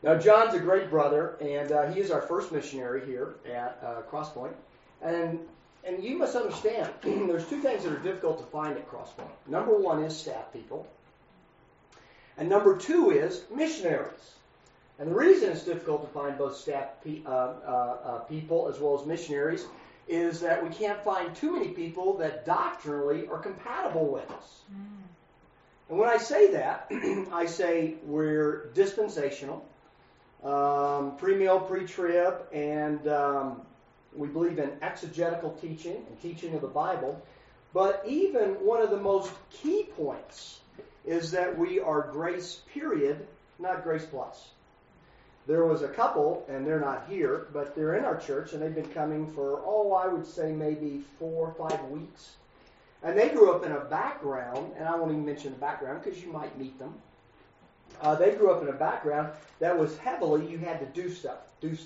Now, John's a great brother, and he is our first missionary here at Crosspoint. And you must understand, there's two things that are difficult to find at Crosspoint. Number one is staff people. And number two is missionaries. And the reason it's difficult to find both staff people as well as missionaries is that we can't find too many people that doctrinally are compatible with us. And when I say that, I say we're dispensational, pre-meal, pre-trib, and we believe in exegetical teaching and teaching of the Bible. But even one of the most key points is that we are grace period, not grace plus. There was a couple, and they're not here, but they're in our church, and they've been coming for, I would say maybe 4 or 5 weeks. And they grew up in a background, and I won't even mention the background because you might meet them. They grew up in a background that was heavily, you had to do stuff.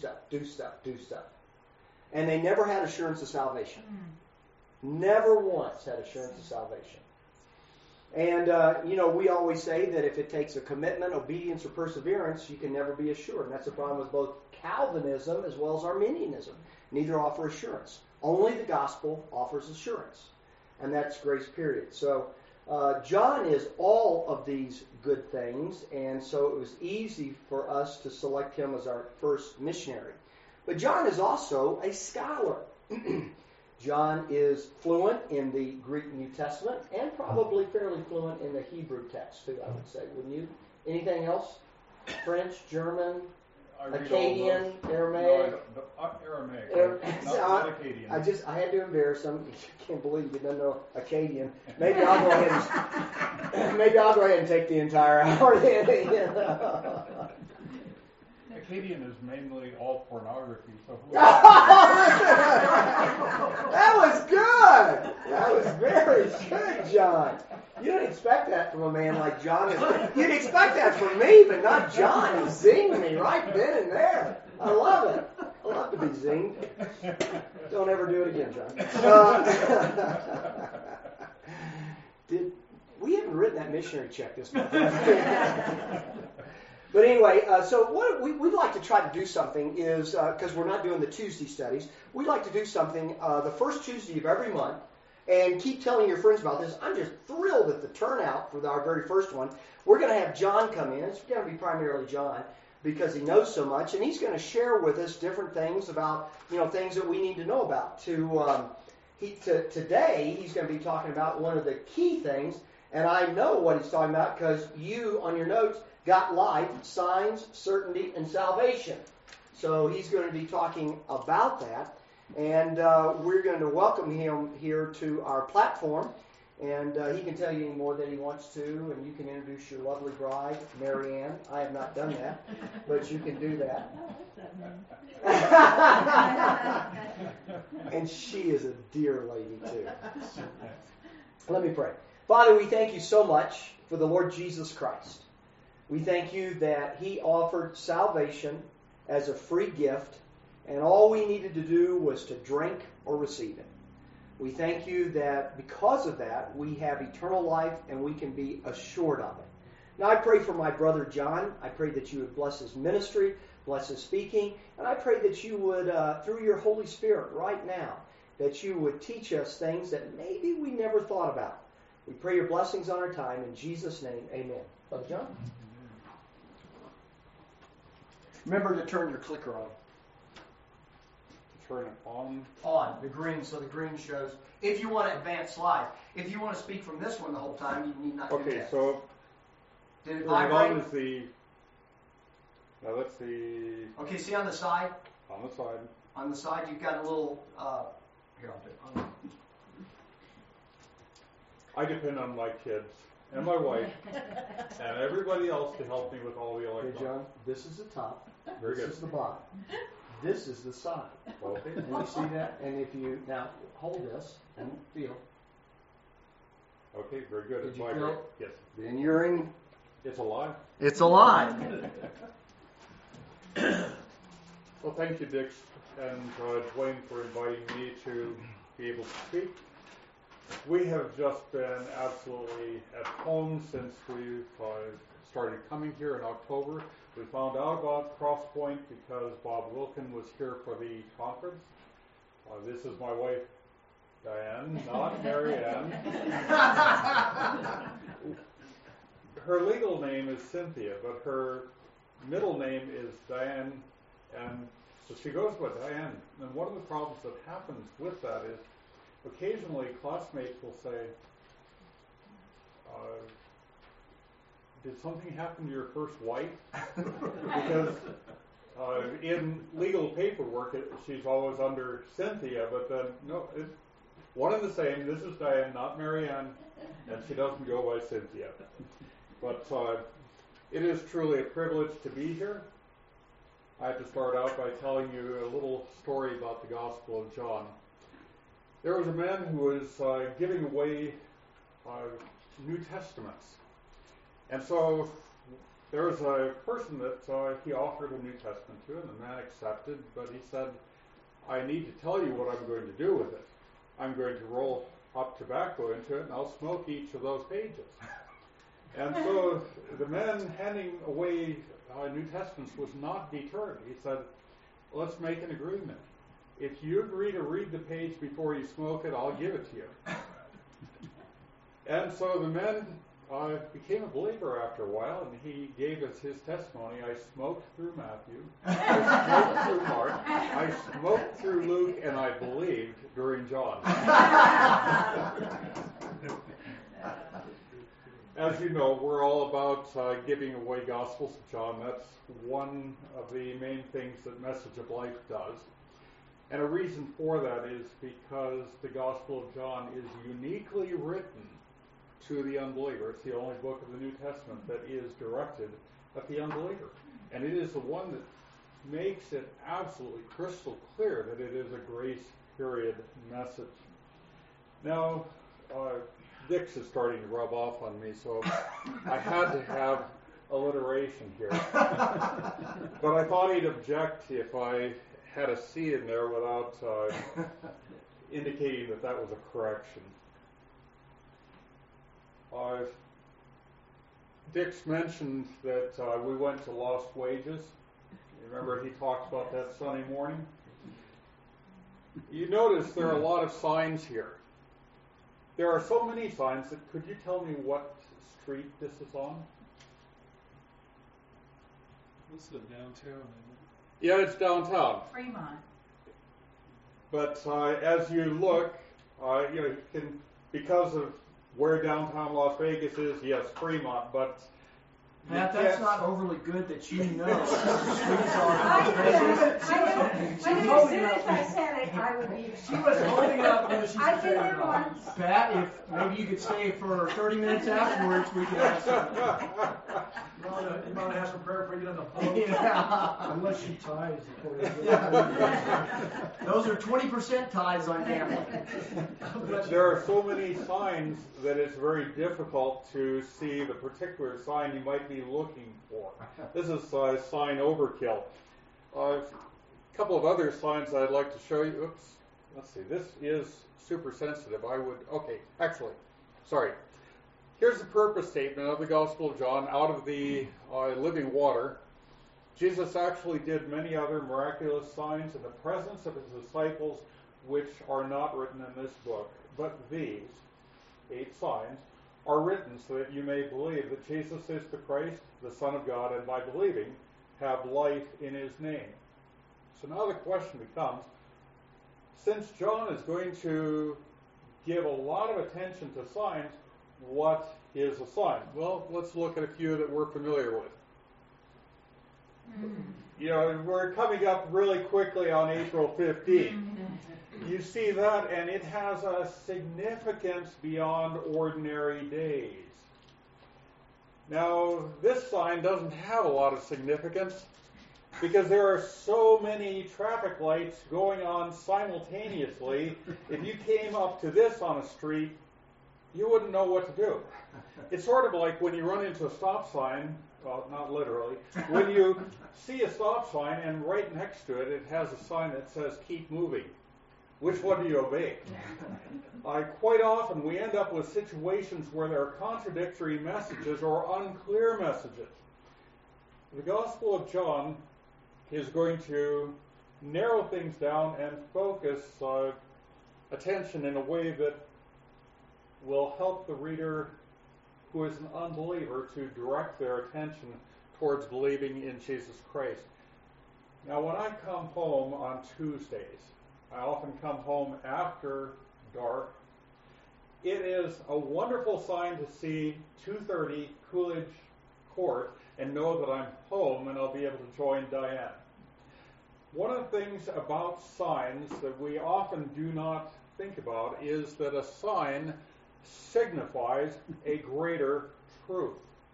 And they never had assurance of salvation. Never once had assurance of salvation. And, we always say that if it takes a commitment, obedience, or perseverance, you can never be assured. And that's the problem with both Calvinism as well as Arminianism. Neither offer assurance. Only the gospel offers assurance. And that's grace period. So John is all of these good things, and so it was easy for us to select him as our first missionary. But John is also a scholar. John is fluent in the Greek New Testament and probably fairly fluent in the Hebrew text too, I would say. Wouldn't you? Anything else? French, German, Akkadian, Aramaic? No, Aramaic. Not Akkadian. I had to embarrass him. I can't believe you don't know Akkadian. Maybe I'll go ahead and take the entire hour. Akkadian is mainly all pornography. So That was good. That was very good, John. You didn't expect that from a man like John. You'd expect that from me, but not John. He zinged me right then and there. I love it. I love to be zinged. Don't ever do it again, John. We haven't written that missionary check this month. But anyway, so what we'd like to try to do something is, because we're not doing the Tuesday studies, we'd like to do something the first Tuesday of every month, and keep telling your friends about this. I'm just thrilled at the turnout for our very first one. We're going to have John come in. It's going to be primarily John because he knows so much, and he's going to share with us different things about, things that we need to know about. Today, he's going to be talking about one of the key things, and I know what he's talking about because you, on your notes, got life, signs, certainty, and salvation. So he's going to be talking about that. And we're going to welcome him here to our platform. And he can tell you any more that he wants to. And you can introduce your lovely bride, Mary Ann. I have not done that, but you can do that. And she is a dear lady, too. Let me pray. Father, we thank you so much for the Lord Jesus Christ. We thank you that he offered salvation as a free gift, and all we needed to do was to drink or receive it. We thank you that because of that, we have eternal life and we can be assured of it. Now I pray for my brother John. I pray that you would bless his ministry, bless his speaking, and I pray that you would, through your Holy Spirit right now, that you would teach us things that maybe we never thought about. We pray your blessings on our time. In Jesus' name, amen. Brother John? Remember to turn your clicker on. Turn it on? On, the green, so the green shows. If you want to advance slides. If you want to speak from this one the whole time, you need not do that. Okay, so did it turn it vibrate? on is the... Now let's see... Okay, see on the side? On the side. On the side, you've got a little... here, I'll do it. I depend on my kids and my wife and everybody else to help me with all the electronics. Okay, John, this is the top. Very this good. is the bottom. This is the side. Okay. And you see that? And if you... Now, hold this and feel. Okay, very good. Did It's you vibrating. feel Yes. Then you're in... It's alive. It's alive. Well, thank you, Dick and Dwayne, for inviting me to be able to speak. We have just been absolutely at home since we've started coming here in October. We found out about Crosspoint because Bob Wilkin was here for the conference. This is my wife, Diane, not Mary Ann. Her legal name is Cynthia, but her middle name is Diane, and so she goes by Diane. And one of the problems that happens with that is occasionally classmates will say, did something happen to your first wife? Because in legal paperwork, she's always under Cynthia, but then, no, it's one and the same. This is Diane, not Mary Ann, and she doesn't go by Cynthia. But it is truly a privilege to be here. I have to start out by telling you a little story about the Gospel of John. There was a man who was giving away New Testaments. And so there was a person that he offered a New Testament to, and the man accepted, but he said, I need to tell you what I'm going to do with it. I'm going to roll up tobacco into it, and I'll smoke each of those pages. And so the man handing away New Testaments was not deterred. He said, let's make an agreement. If you agree to read the page before you smoke it, I'll give it to you. And so the man became a believer after a while, and he gave us his testimony. I smoked through Matthew, I smoked through Mark, I smoked through Luke, and I believed during John. As you know, we're all about giving away Gospels of John. That's one of the main things that Message of Life does. And a reason for that is because the Gospel of John is uniquely written to the unbeliever. It's the only book of the New Testament that is directed at the unbeliever. And it is the one that makes it absolutely crystal clear that it is a grace period message. Now, Dix is starting to rub off on me, so I had to have alliteration here. But I thought he'd object if I had a C in there without indicating that that was a correction. Dix mentioned that we went to Lost Wages. You remember he talked about that Sunday morning? You notice there are a lot of signs here. There are so many signs that, could you tell me what street this is on? This is downtown, isn't it? Yeah, it's downtown. Fremont. But as you look, you can, because of where downtown Las Vegas is, yes, Fremont, but Matt, that's not overly good that you know. As soon as I said it, I would be. She was holding up when she I said did it once. Pat, if maybe you could stay for 30 minutes afterwards, we could ask her. You want to ask for prayer before you get on the phone? Yeah. Unless she ties. Those are 20% ties on camera. there are so many signs that it's very difficult to see the particular sign you might be looking for. This is sign overkill. A couple of other signs I'd like to show you. Oops. Let's see. This is super sensitive. Sorry. Here's the purpose statement of the Gospel of John out of the living water. Jesus actually did many other miraculous signs in the presence of his disciples, which are not written in this book. But these 8 signs are written so that you may believe that Jesus is the Christ, the Son of God, and by believing have life in his name. So now the question becomes, since John is going to give a lot of attention to signs, what is a sign? Well, let's look at a few that we're familiar with. You know, we're coming up really quickly on April 15th. You see that, and it has a significance beyond ordinary days. Now, this sign doesn't have a lot of significance because there are so many traffic lights going on simultaneously. If you came up to this on a street, you wouldn't know what to do. It's sort of like when you run into a stop sign, well, not literally, when you see a stop sign and right next to it, it has a sign that says keep moving. Which one do you obey? Quite often we end up with situations where there are contradictory messages or unclear messages. The Gospel of John is going to narrow things down and focus attention in a way that will help the reader who is an unbeliever to direct their attention towards believing in Jesus Christ. Now, when I come home on Tuesdays, I often come home after dark. It is a wonderful sign to see 2:30 Coolidge Court and know that I'm home and I'll be able to join Diane. One of the things about signs that we often do not think about is that a sign signifies a greater truth.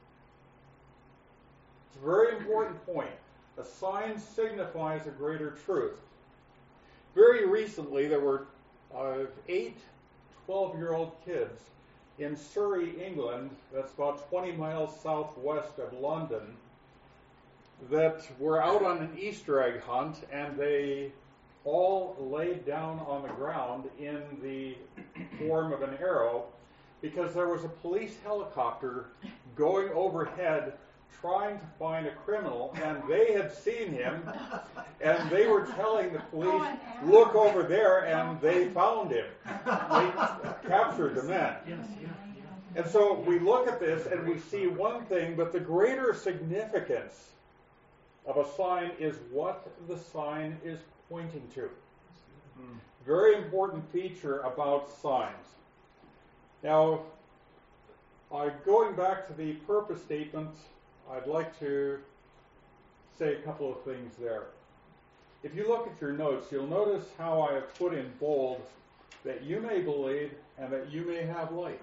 It's a very important point. A sign signifies a greater truth. Very recently, there were 8 12-year-old kids in Surrey, England, that's about 20 miles southwest of London, that were out on an Easter egg hunt, and they all laid down on the ground in the form of an arrow because there was a police helicopter going overhead trying to find a criminal, and they had seen him, and they were telling the police, look over there, and they found him. They captured the man. And so we look at this and we see one thing, but the greater significance of a sign is what the sign is pointing to. Very important feature about signs. Now, going back to the purpose statement, I'd like to say a couple of things there. If you look at your notes, you'll notice how I have put in bold that you may believe and that you may have light.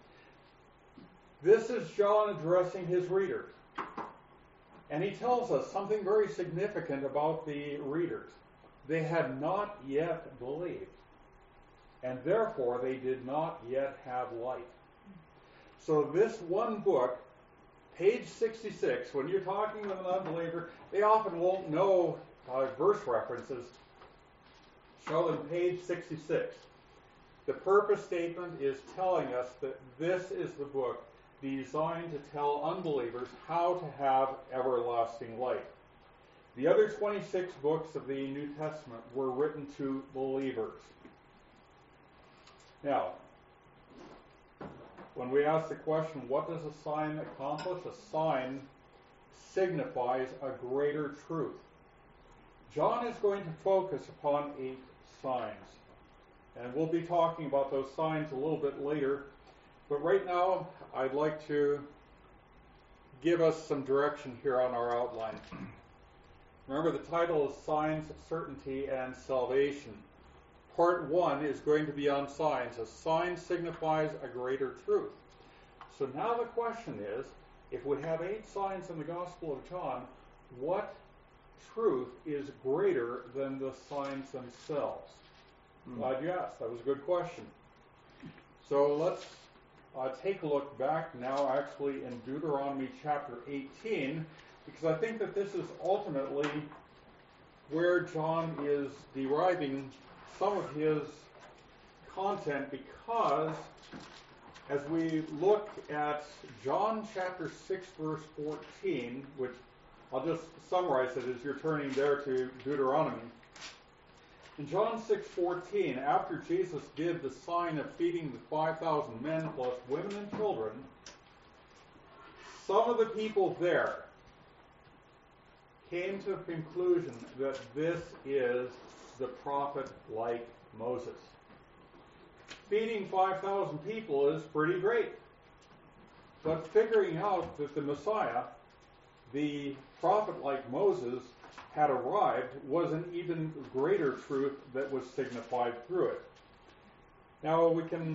This is John addressing his readers. And he tells us something very significant about the readers. They had not yet believed, and therefore they did not yet have light. So this one book, page 66, when you're talking with an unbeliever, they often won't know verse references. Show them page 66. The purpose statement is telling us that this is the book designed to tell unbelievers how to have everlasting life. The other 26 books of the New Testament were written to believers. Now, when we ask the question, what does a sign accomplish? A sign signifies a greater truth. John is going to focus upon 8 signs. And we'll be talking about those signs a little bit later. But right now, I'd like to give us some direction here on our outline. Remember, the title is Signs, Certainty, and Salvation. Part 1 is going to be on signs. A sign signifies a greater truth. So now the question is, if we have 8 signs in the Gospel of John, what truth is greater than the signs themselves? Glad you asked. That was a good question. So let's take a look back now actually in Deuteronomy chapter 18, because I think that this is ultimately where John is deriving some of his content, because as we look at John chapter 6 verse 14, which I'll just summarize it as you're turning there to Deuteronomy. In John 6:14, after Jesus did the sign of feeding the 5,000 men plus women and children, some of the people there came to the conclusion that this is the prophet like Moses. Feeding 5,000 people is pretty great. But figuring out that the Messiah, the prophet like Moses, had arrived was an even greater truth that was signified through it. Now we can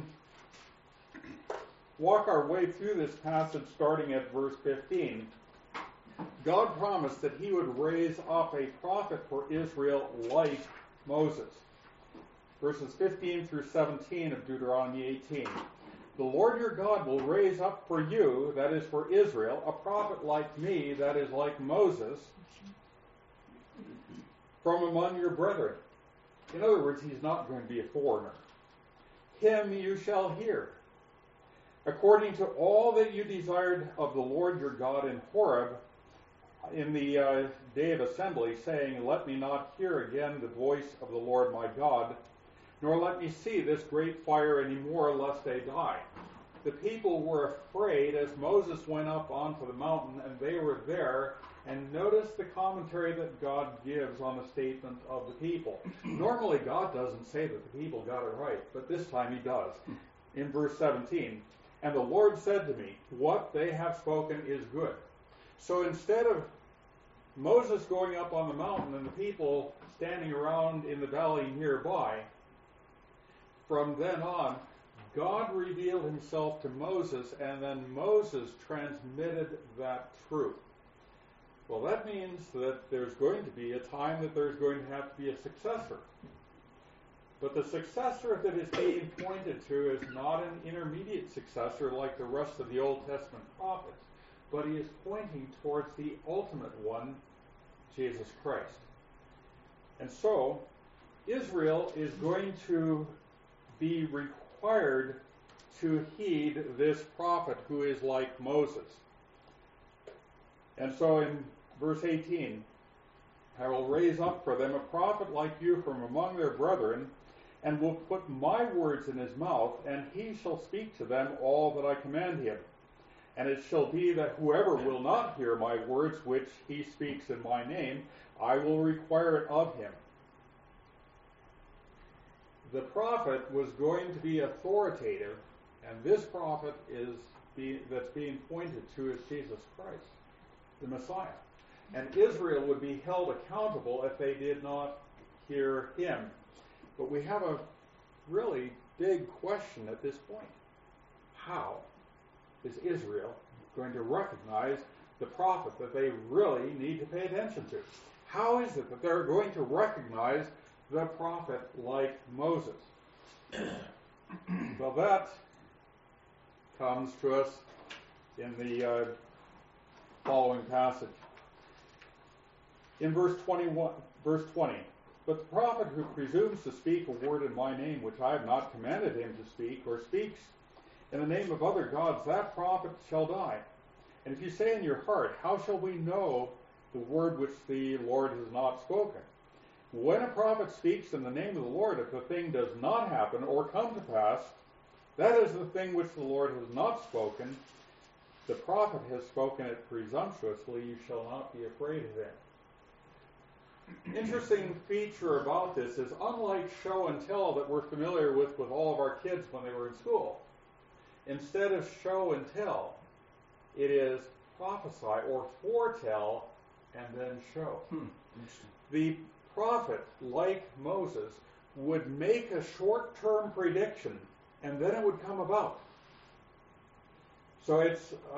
walk our way through this passage starting at verse 15. God promised that he would raise up a prophet for Israel like Moses. Verses 15 through 17 of Deuteronomy 18. The Lord your God will raise up for you, that is for Israel, a prophet like me, that is like Moses, from among your brethren. In other words, he's not going to be a foreigner. Him you shall hear. According to all that you desired of the Lord your God in Horeb, in the day of assembly, saying, Let me not hear again the voice of the Lord my God, nor let me see this great fire any more, lest I die. The people were afraid as Moses went up onto the mountain, and they were there. And notice the commentary that God gives on the statement of the people. Normally, God doesn't say that the people got it right, but this time he does. In verse 17, And the Lord said to me, What they have spoken is good. So instead of Moses going up on the mountain and the people standing around in the valley nearby, from then on, God revealed himself to Moses, and then Moses transmitted that truth. Well, that means that there's going to be a time that there's going to have to be a successor. But the successor that is being pointed to is not an intermediate successor like the rest of the Old Testament prophets, but he is pointing towards the ultimate one, Jesus Christ. And so, Israel is going to be required to heed this prophet who is like Moses. And so in verse 18, I will raise up for them a prophet like you from among their brethren, and will put my words in his mouth, and he shall speak to them all that I command him. And it shall be that whoever will not hear my words which he speaks in my name, I will require it of him. The prophet was going to be authoritative, and this prophet that's being pointed to is Jesus Christ, the Messiah. And Israel would be held accountable if they did not hear him. But we have a really big question at this point. How is Israel going to recognize the prophet that they really need to pay attention to? How is it that they're going to recognize the prophet like Moses? Well, that comes to us in the following passage. In verse 20, But the prophet who presumes to speak a word in my name which I have not commanded him to speak, or speaks in the name of other gods, that prophet shall die. And if you say in your heart, How shall we know the word which the Lord has not spoken? When a prophet speaks in the name of the Lord, if the thing does not happen or come to pass, that is the thing which the Lord has not spoken. The prophet has spoken it presumptuously. You shall not be afraid of him. Interesting feature about this is, unlike show and tell that we're familiar with all of our kids when they were in school, instead of show and tell, it is prophesy or foretell and then show. The prophet, like Moses, would make a short-term prediction and then it would come about. So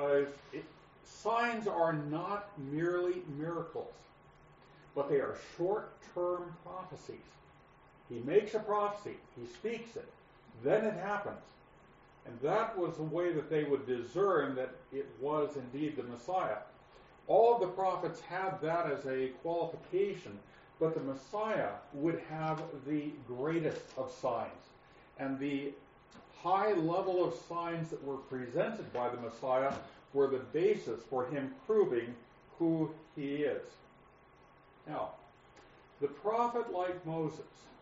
signs are not merely miracles, but they are short-term prophecies. He makes a prophecy, he speaks it, then it happens. And that was the way that they would discern that it was indeed the Messiah. All of the prophets had that as a qualification, but the Messiah would have the greatest of signs. And the high level of signs that were presented by the Messiah were the basis for him proving who he is. Now, the prophet like Moses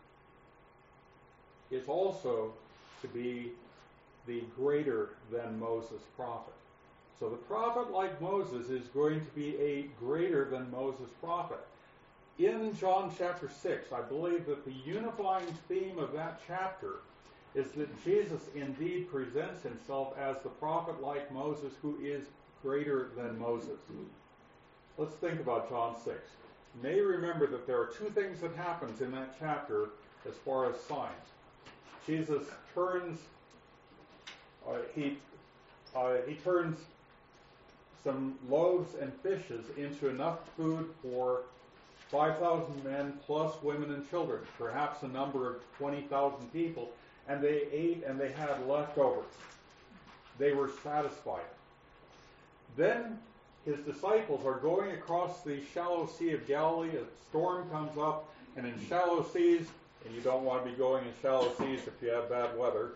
is also to be the greater than Moses prophet. So the prophet like Moses is going to be a greater than Moses prophet. In John chapter 6, I believe that the unifying theme of that chapter is that Jesus indeed presents himself as the prophet like Moses who is greater than Moses. Let's think about John 6. You may remember that there are two things that happens in that chapter as far as signs. Jesus turns he turns some loaves and fishes into enough food for 5,000 men plus women and children, perhaps a number of 20,000 people, and they ate and they had leftovers. They were satisfied. Then his disciples are going across the shallow Sea of Galilee. A storm comes up, and in shallow seas, and you don't want to be going in shallow seas if you have bad weather.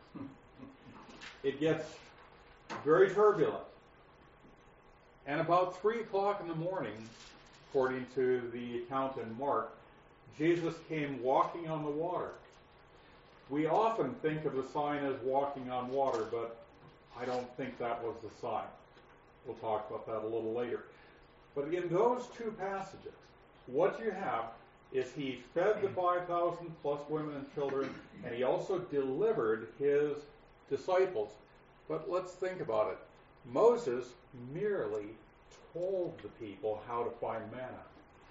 It gets very turbulent. And about 3 o'clock in the morning, according to the account in Mark, Jesus came walking on the water. We often think of the sign as walking on water, but I don't think that was the sign. We'll talk about that a little later. But in those two passages, what you have is he fed the 5,000 plus women and children, and he also delivered his disciples. But let's think about it. Moses merely told the people how to find manna.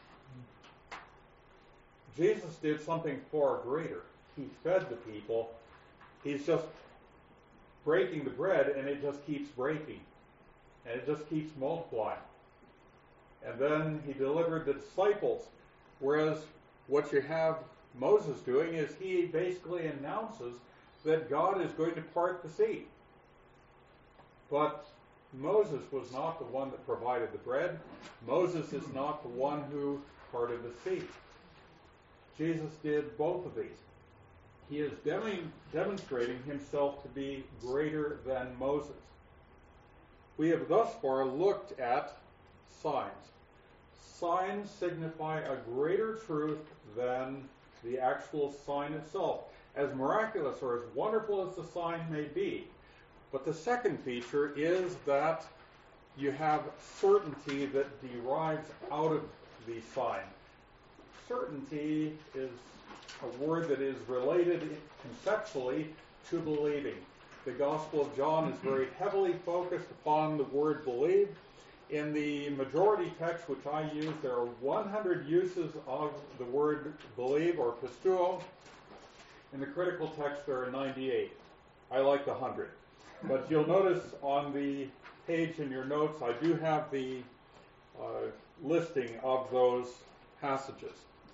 Jesus did something far greater. He fed the people. He's just breaking the bread, and it just keeps breaking. And it just keeps multiplying. And then he delivered the disciples. Whereas what you have Moses doing is he basically announces that God is going to part the sea. But Moses was not the one that provided the bread. Moses is not the one who parted the sea. Jesus did both of these. He is demonstrating himself to be greater than Moses. We have thus far looked at signs. Signs signify a greater truth than the actual sign itself, as miraculous or as wonderful as the sign may be. But the second feature is that you have certainty that derives out of the sign. Certainty is a word that is related conceptually to believing. The Gospel of John is very heavily focused upon the word believe. In the majority text which I use, there are 100 uses of the word believe or pistuo. In the critical text, there are 98. I like the 100. But you'll notice on the page in your notes, I do have the listing of those passages.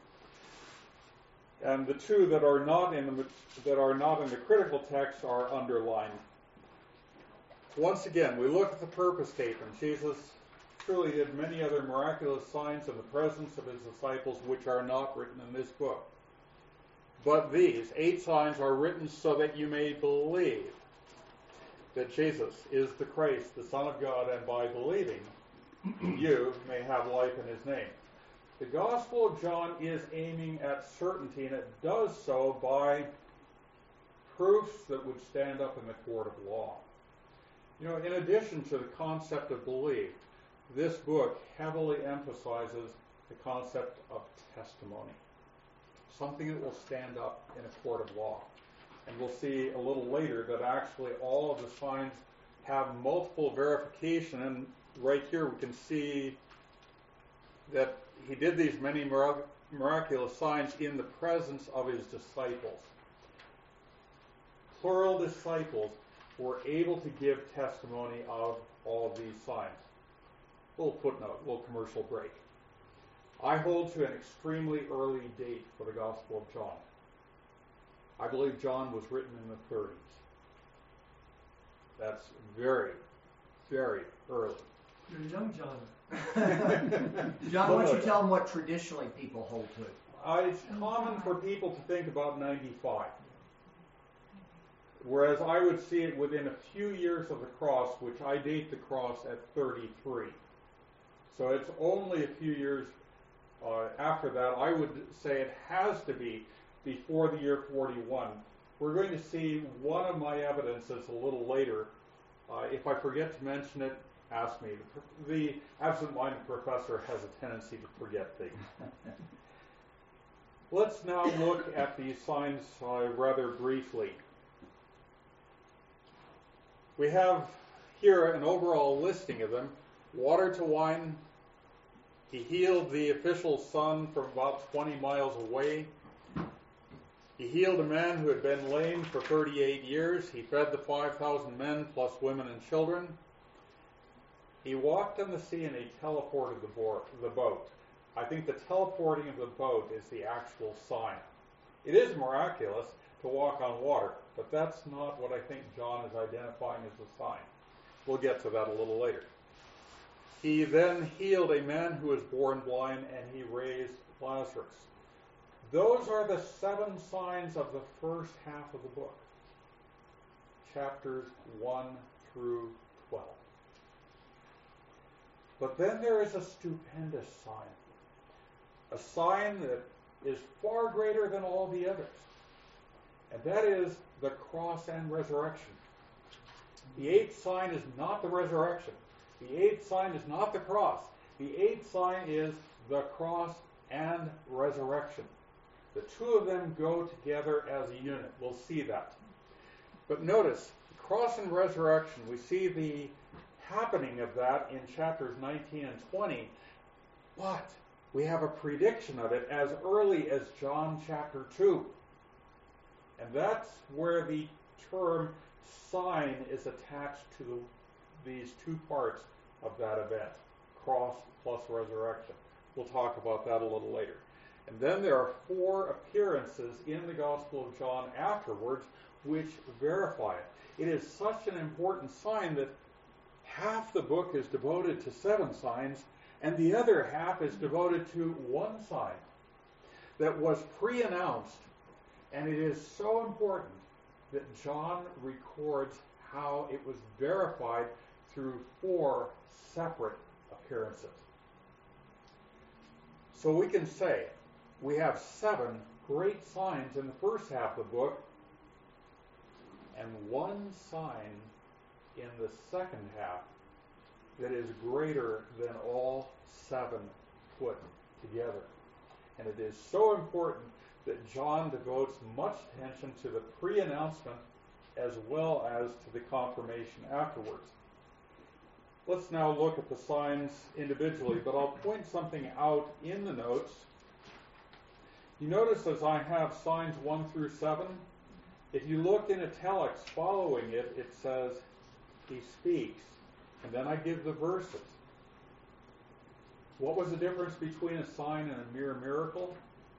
And the two that are not in the critical text are underlined. Once again, we look at the purpose statement. Jesus truly did many other miraculous signs in the presence of his disciples, which are not written in this book. But these 8 signs are written so that you may believe that Jesus is the Christ, the Son of God, and by believing, you may have life in his name. The Gospel of John is aiming at certainty, and it does so by proofs that would stand up in the court of law. You know, in addition to the concept of belief, this book heavily emphasizes the concept of testimony, something that will stand up in a court of law. And we'll see a little later that actually all of the signs have multiple verification, and right here we can see that he did these many miraculous signs in the presence of his disciples. Plural disciples were able to give testimony of all of these signs. Little footnote, little commercial break. I hold to an extremely early date for the Gospel of John. I believe John was written in the 30s. That's very, very early. You're a young John. John, why don't you tell them what traditionally people hold to? It's common for people to think about 95. Whereas I would see it within a few years of the cross, which I date the cross at 33. So it's only a few years after that. I would say it has to be before the year 41. We're going to see one of my evidences a little later. If I forget to mention it, ask me. The absent-minded professor has a tendency to forget things. Let's now look at these signs rather briefly. We have here an overall listing of them. Water to wine. He healed the official's son from about 20 miles away. He healed a man who had been lame for 38 years. He fed the 5,000 men plus women and children. He walked on the sea and he teleported the boat. I think the teleporting of the boat is the actual sign. It is miraculous to walk on water, but that's not what I think John is identifying as a sign. We'll get to that a little later. He then healed a man who was born blind, and he raised Lazarus. Those are the 7 signs of the first half of the book, chapters 1 through 12. But then there is a stupendous sign, a sign that is far greater than all the others, and that is the cross and resurrection. The 8th sign is not the resurrection. The 8th sign is not the cross. The 8th sign is the cross and resurrection. The two of them go together as a unit. We'll see that. But notice, the cross and resurrection, we see the happening of that in chapters 19 and 20, but we have a prediction of it as early as John chapter 2. And that's where the term sign is attached to these 2 parts of that event, cross plus resurrection. We'll talk about that a little later. And then there are 4 appearances in the Gospel of John afterwards which verify it. It is such an important sign that half the book is devoted to 7 signs, and the other half is devoted to 1 sign that was pre-announced. And it is so important that John records how it was verified through 4 separate appearances. So we can say we have 7 great signs in the first half of the book and 1 sign in the second half that is greater than all 7 put together. And it is so important that John devotes much attention to the pre-announcement as well as to the confirmation afterwards. Let's now look at the signs individually, but I'll point something out in the notes. You notice as I have signs 1 through 7, if you look in italics following it, it says, he speaks, and then I give the verses. What was the difference between a sign and a mere miracle?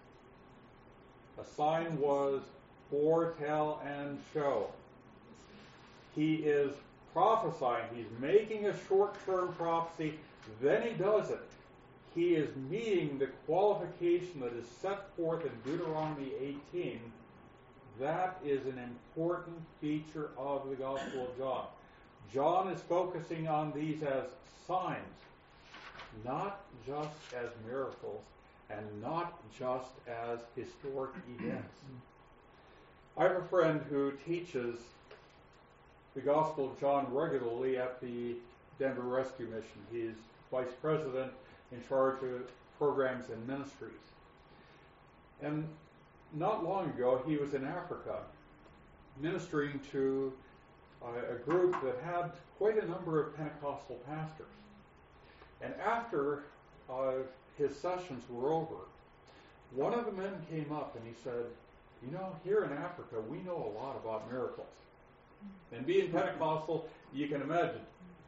A sign was foretell and show. He is prophesying. He's making a short-term prophecy. Then he does it. He is meeting the qualification that is set forth in Deuteronomy 18. That is an important feature of the Gospel of John. John is focusing on these as signs, not just as miracles, and not just as historic events. I have a friend who teaches the Gospel of John regularly at the Denver Rescue Mission. He's vice president in charge of programs and ministries. And not long ago, he was in Africa ministering to a group that had quite a number of Pentecostal pastors. And after his sessions were over, one of the men came up and he said, you know, here in Africa, we know a lot about miracles. And being Pentecostal, you can imagine.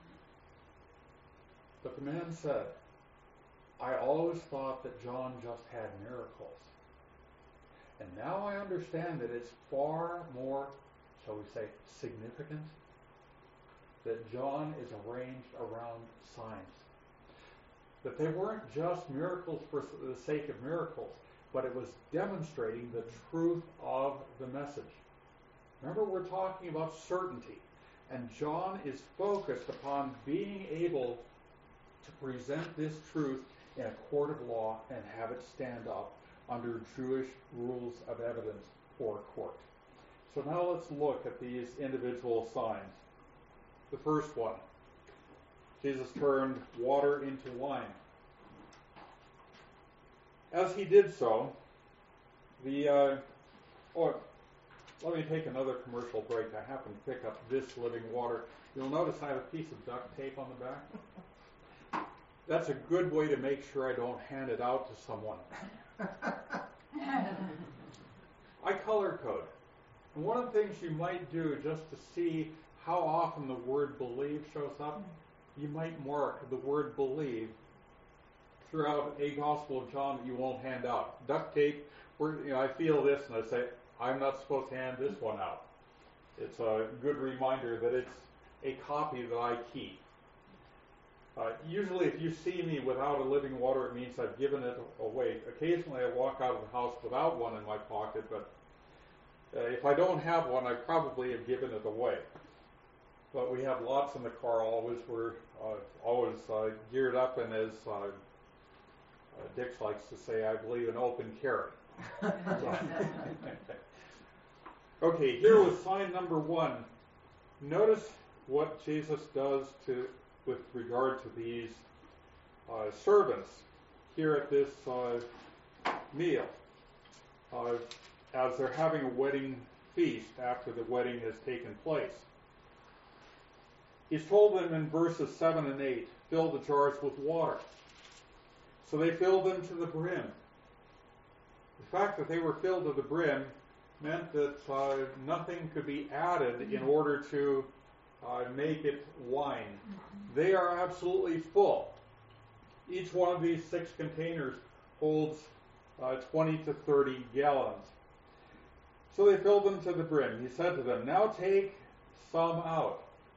But the man said, I always thought that John just had miracles. And now I understand that it's far more, shall we say, significant that John is arranged around signs. That they weren't just miracles for the sake of miracles, but it was demonstrating the truth of the message. Remember, we're talking about certainty, and John is focused upon being able to present this truth in a court of law and have it stand up under Jewish rules of evidence for a court. So now let's look at these individual signs. The first one, Jesus turned water into wine. As he did so, let me take another commercial break. I happen to pick up this living water. You'll notice I have a piece of duct tape on the back. That's a good way to make sure I don't hand it out to someone. I color code. And one of the things you might do just to see how often the word believe shows up, you might mark the word believe throughout a Gospel of John that you won't hand out. Duct tape, I feel this and I say, I'm not supposed to hand this one out. It's a good reminder that it's a copy that I keep. Usually if you see me without a living water, it means I've given it away. Occasionally I walk out of the house without one in my pocket, but if I don't have one, I probably have given it away. But we have lots in the car always. We're always geared up, and as Dix likes to say, I believe in open carry. Okay, here was sign number 1. Notice what Jesus does with regard to these servants here at this meal, as they're having a wedding feast after the wedding has taken place. He's told them in verses 7 and 8, fill the jars with water. So they filled them to the brim. The fact that they were filled to the brim meant that nothing could be added in order to make it wine. They are absolutely full. Each one of these 6 containers holds 20 to 30 gallons. So they filled them to the brim. He said to them, now take some out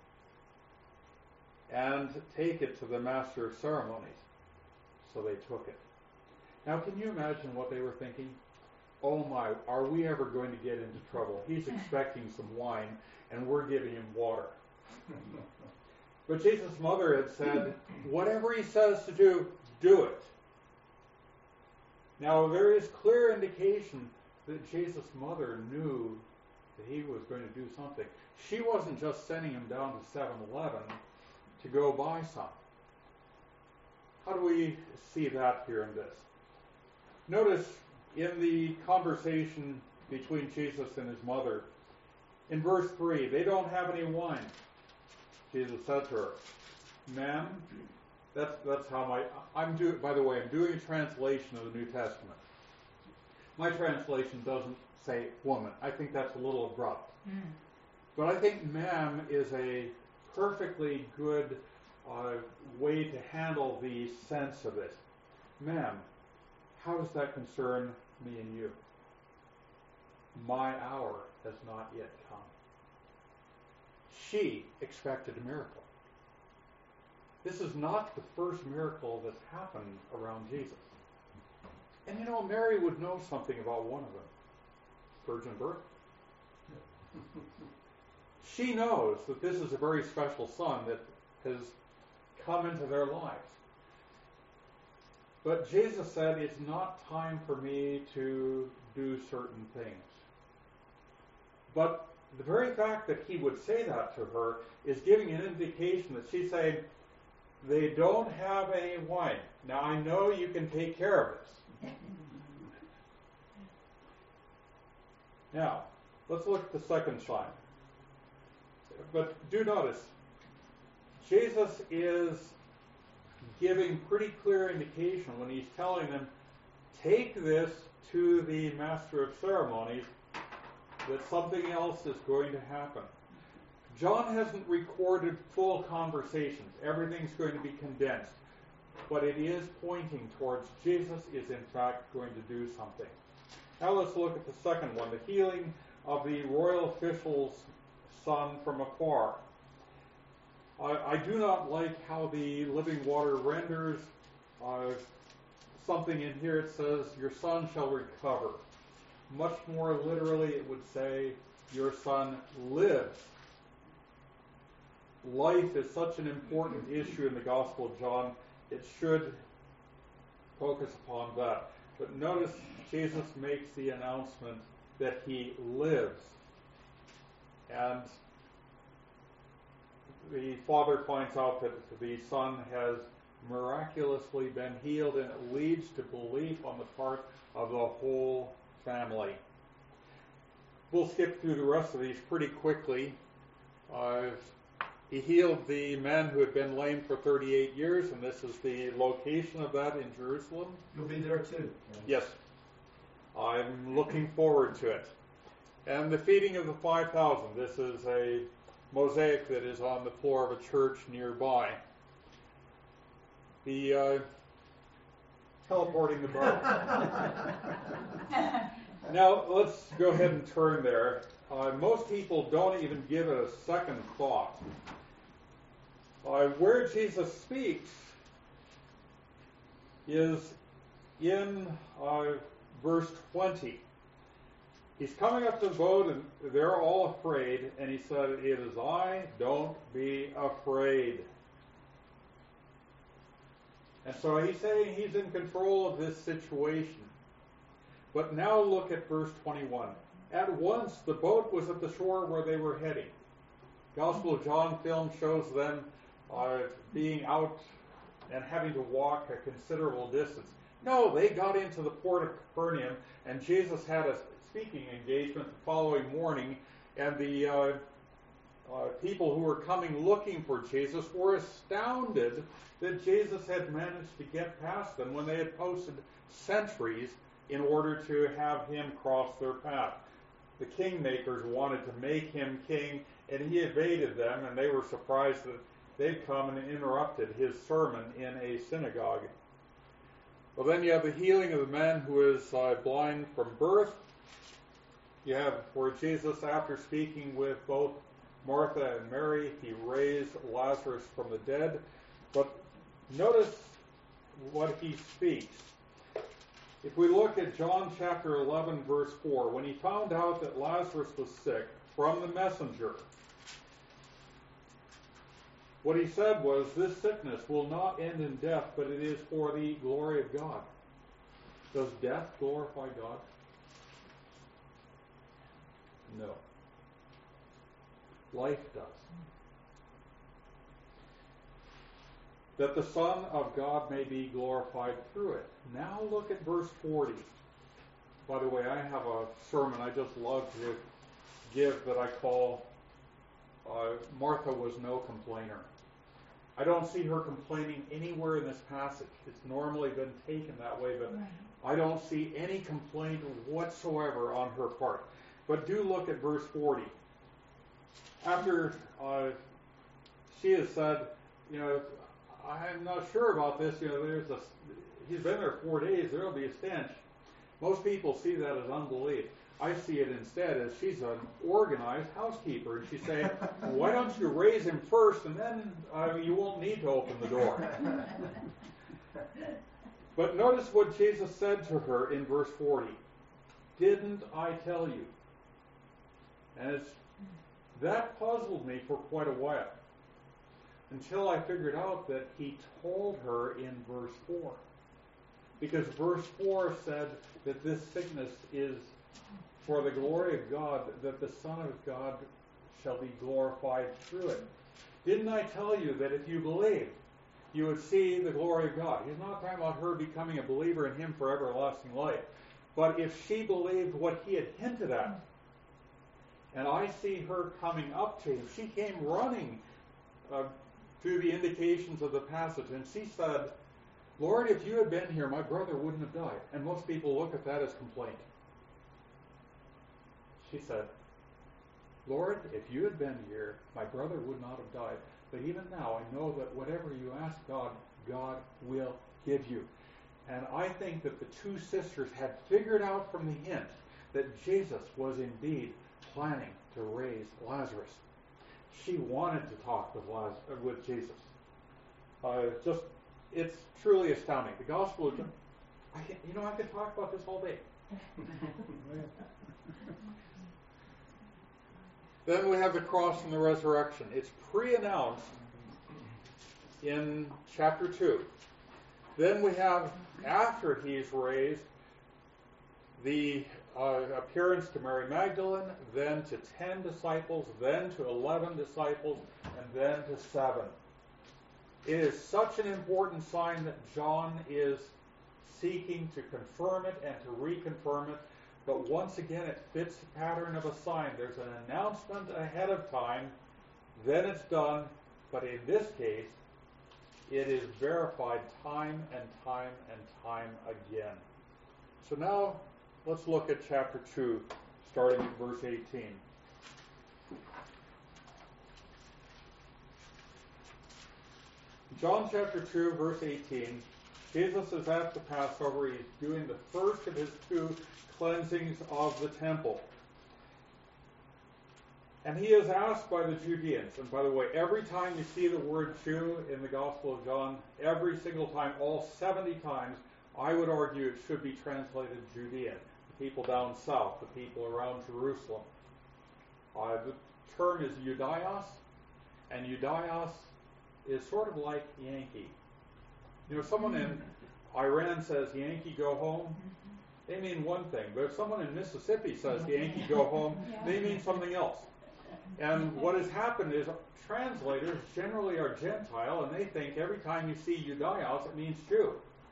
and take it to the master of ceremonies. So they took it. Now can you imagine what they were thinking? Oh my, are we ever going to get into trouble? He's expecting some wine and we're giving him water. But Jesus' mother had said, whatever he says to do, do it. Now there is clear indication that Jesus' mother knew that he was going to do something. She wasn't just sending him down to 7-Eleven to go buy some. How do we see that here in this? Notice in the conversation between Jesus and his mother, in verse 3, they don't have any wine. Jesus said to her, ma'am, that's how by the way, I'm doing a translation of the New Testament. My translation doesn't say woman. I think that's a little abrupt. But I think ma'am is a perfectly good way to handle the sense of this. Ma'am, how does that concern me and you? My hour has not yet come. She expected a miracle. This is not the first miracle that's happened around Jesus. And Mary would know something about one of them. Virgin birth. She knows that this is a very special son that has come into their lives. But Jesus said, it's not time for me to do certain things. But the very fact that he would say that to her is giving an indication that she's saying, they don't have any wine. Now I know you can take care of this. Now, let's look at the second sign. But do notice, Jesus is giving pretty clear indication when he's telling them, take this to the master of ceremonies, that something else is going to happen. John hasn't recorded full conversations. Everything's going to be condensed. But it is pointing towards Jesus is in fact going to do something. Now let's look at the second one, the healing of the royal official's son from afar. I do not like how the Living Water renders something in here. It says, your son shall recover. Much more literally, it would say, your son lives. Life is such an important issue in the Gospel of John. It should focus upon that. But notice Jesus makes the announcement that he lives. And the father finds out that the son has miraculously been healed, and it leads to belief on the part of the whole family. We'll skip through the rest of these pretty quickly. He healed the man who had been lame for 38 years, and this is the location of that in Jerusalem. You'll be there too. Yes. I'm looking forward to it. And the feeding of the 5,000. This is a mosaic that is on the floor of a church nearby. The teleporting the boat. Now, let's go ahead and turn there. Most people don't even give it a second thought. Where Jesus speaks is in verse 20. He's coming up to the boat, and they're all afraid, and he said, "It is I, don't be afraid." And so he's saying he's in control of this situation. But now look at verse 21. At once the boat was at the shore where they were heading. Gospel of John film shows them being out and having to walk a considerable distance. No, they got into the port of Capernaum, and Jesus had a speaking engagement the following morning, and the people who were coming looking for Jesus were astounded that Jesus had managed to get past them when they had posted sentries in order to have him cross their path. The kingmakers wanted to make him king, and he evaded them, and they were surprised that they'd come and interrupted his sermon in a synagogue. Well, then you have the healing of the man who is blind from birth. You have where Jesus, after speaking with both Martha and Mary, he raised Lazarus from the dead. But notice what he speaks. If we look at John chapter 11, verse 4, when he found out that Lazarus was sick from the messenger, what he said was, "This sickness will not end in death, but it is for the glory of God." Does death glorify God? No. Life does. That the Son of God may be glorified through it. Now look at verse 40. By the way, I have a sermon I just love to give that I call Martha Was No Complainer. I don't see her complaining anywhere in this passage. It's normally been taken that way, but I don't see any complaint whatsoever on her part. But do look at verse 40. After she has said, I'm not sure about this, he's been there 4 days, there'll be a stench. Most people see that as unbelief. I see it instead as she's an organized housekeeper, and she's saying, why don't you raise him first, and then you won't need to open the door. But notice what Jesus said to her in verse 40. Didn't I tell you? And that puzzled me for quite a while, until I figured out that he told her in verse 4. Because verse 4 said that this sickness is for the glory of God, that the Son of God shall be glorified through it. Didn't I tell you that if you believe, you would see the glory of God? He's not talking about her becoming a believer in him for everlasting life. But if she believed what he had hinted at, and I see her coming up to him, she came running through the indications of the passage, and she said, Lord, if you had been here, my brother wouldn't have died. And most people look at that as complaint. She said, Lord, if you had been here, my brother would not have died. But even now, I know that whatever you ask God, God will give you. And I think that the two sisters had figured out from the hint that Jesus was indeed planning to raise Lazarus. She wanted to talk with Jesus. It's truly astounding. The Gospel of John, I could talk about this all day. Then we have the cross and the resurrection. It's pre-announced in chapter 2. Then we have, after he's raised, the appearance to Mary Magdalene, then to 10 disciples, then to 11 disciples, and then to 7. It is such an important sign that John is seeking to confirm it and to reconfirm it. But once again, it fits the pattern of a sign. There's an announcement ahead of time, then it's done. But in this case, it is verified time and time and time again. So now, let's look at chapter 2, starting at verse 18. John chapter 2, verse 18, Jesus is at the Passover. He's doing the first of his 2 cleansings of the temple. And he is asked by the Judeans, and by the way, every time you see the word Jew in the Gospel of John, every single time, all 70 times, I would argue it should be translated Judean. The people down south, the people around Jerusalem. The term is Judaios, and Judaios is sort of like Yankee. You know, someone in Iran says Yankee go home, they mean one thing, but if someone in Mississippi says Yankee go home, they mean something else. And what has happened is translators generally are Gentile, and they think every time you see Judaios, it means Jew.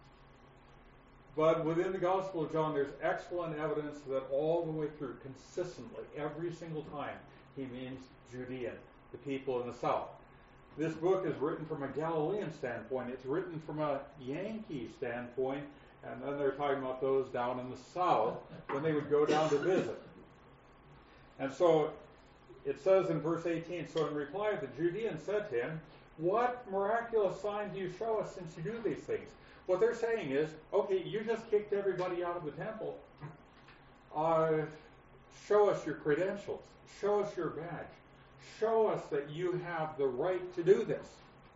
But within the Gospel of John, there's excellent evidence that all the way through, consistently, every single time, he means Judean, the people in the south. This book is written from a Galilean standpoint. It's written from a Yankee standpoint, and then they're talking about those down in the south when they would go down to visit. And so it says in verse 18, so in reply, the Judeans said to him, what miraculous sign do you show us since you do these things? What they're saying is, okay, you just kicked everybody out of the temple. Show us your credentials. Show us your badge. Show us that you have the right to do this.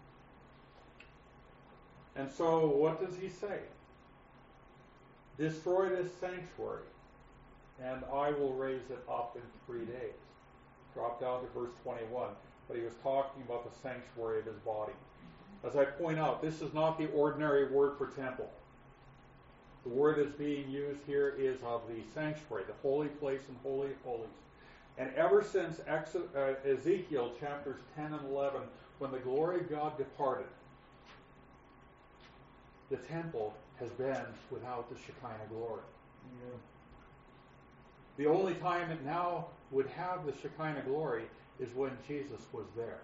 And so what does he say? Destroy this sanctuary, and I will raise it up in 3 days. Drop down to verse 21. But he was talking about the sanctuary of his body. As I point out, this is not the ordinary word for temple. The word that's being used here is of the sanctuary, the holy place and holy of holies. And ever since Ezekiel chapters 10 and 11, when the glory of God departed, the temple has been without the Shekinah glory. Yeah. The only time it now would have the Shekinah glory is when Jesus was there.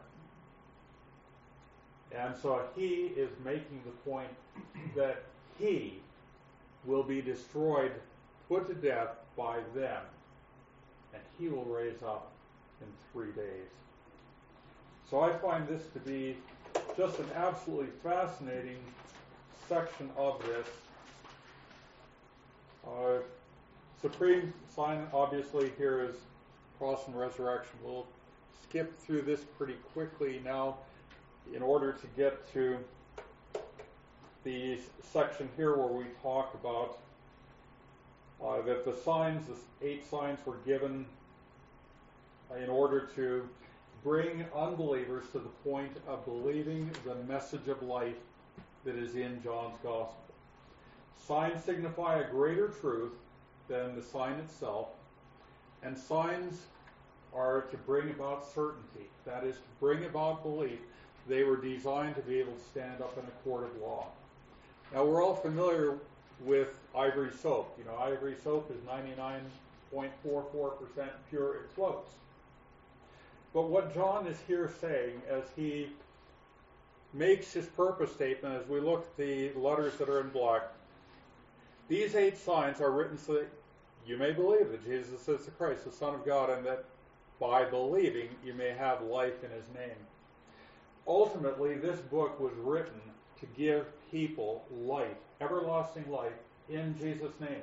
And so he is making the point that he will be destroyed, put to death by them, and he will raise up in 3 days. So I find this to be just an absolutely fascinating section of this. Supreme sign, obviously, here is cross and resurrection. We'll skip through this pretty quickly now in order to get to the section here where we talk about that the signs, the 8 signs were given in order to bring unbelievers to the point of believing the message of life that is in John's Gospel. Signs signify a greater truth than the sign itself, and signs are to bring about certainty, that is, to bring about belief. They were designed to be able to stand up in a court of law. Now, we're all familiar with ivory soap. You know, ivory soap is 99.44% pure, it floats. But what John is here saying as he makes his purpose statement, as we look at the letters that are in black, these 8 signs are written so that you may believe that Jesus is the Christ, the Son of God, and that by believing you may have life in his name. Ultimately, this book was written to give people life, everlasting life, in Jesus' name.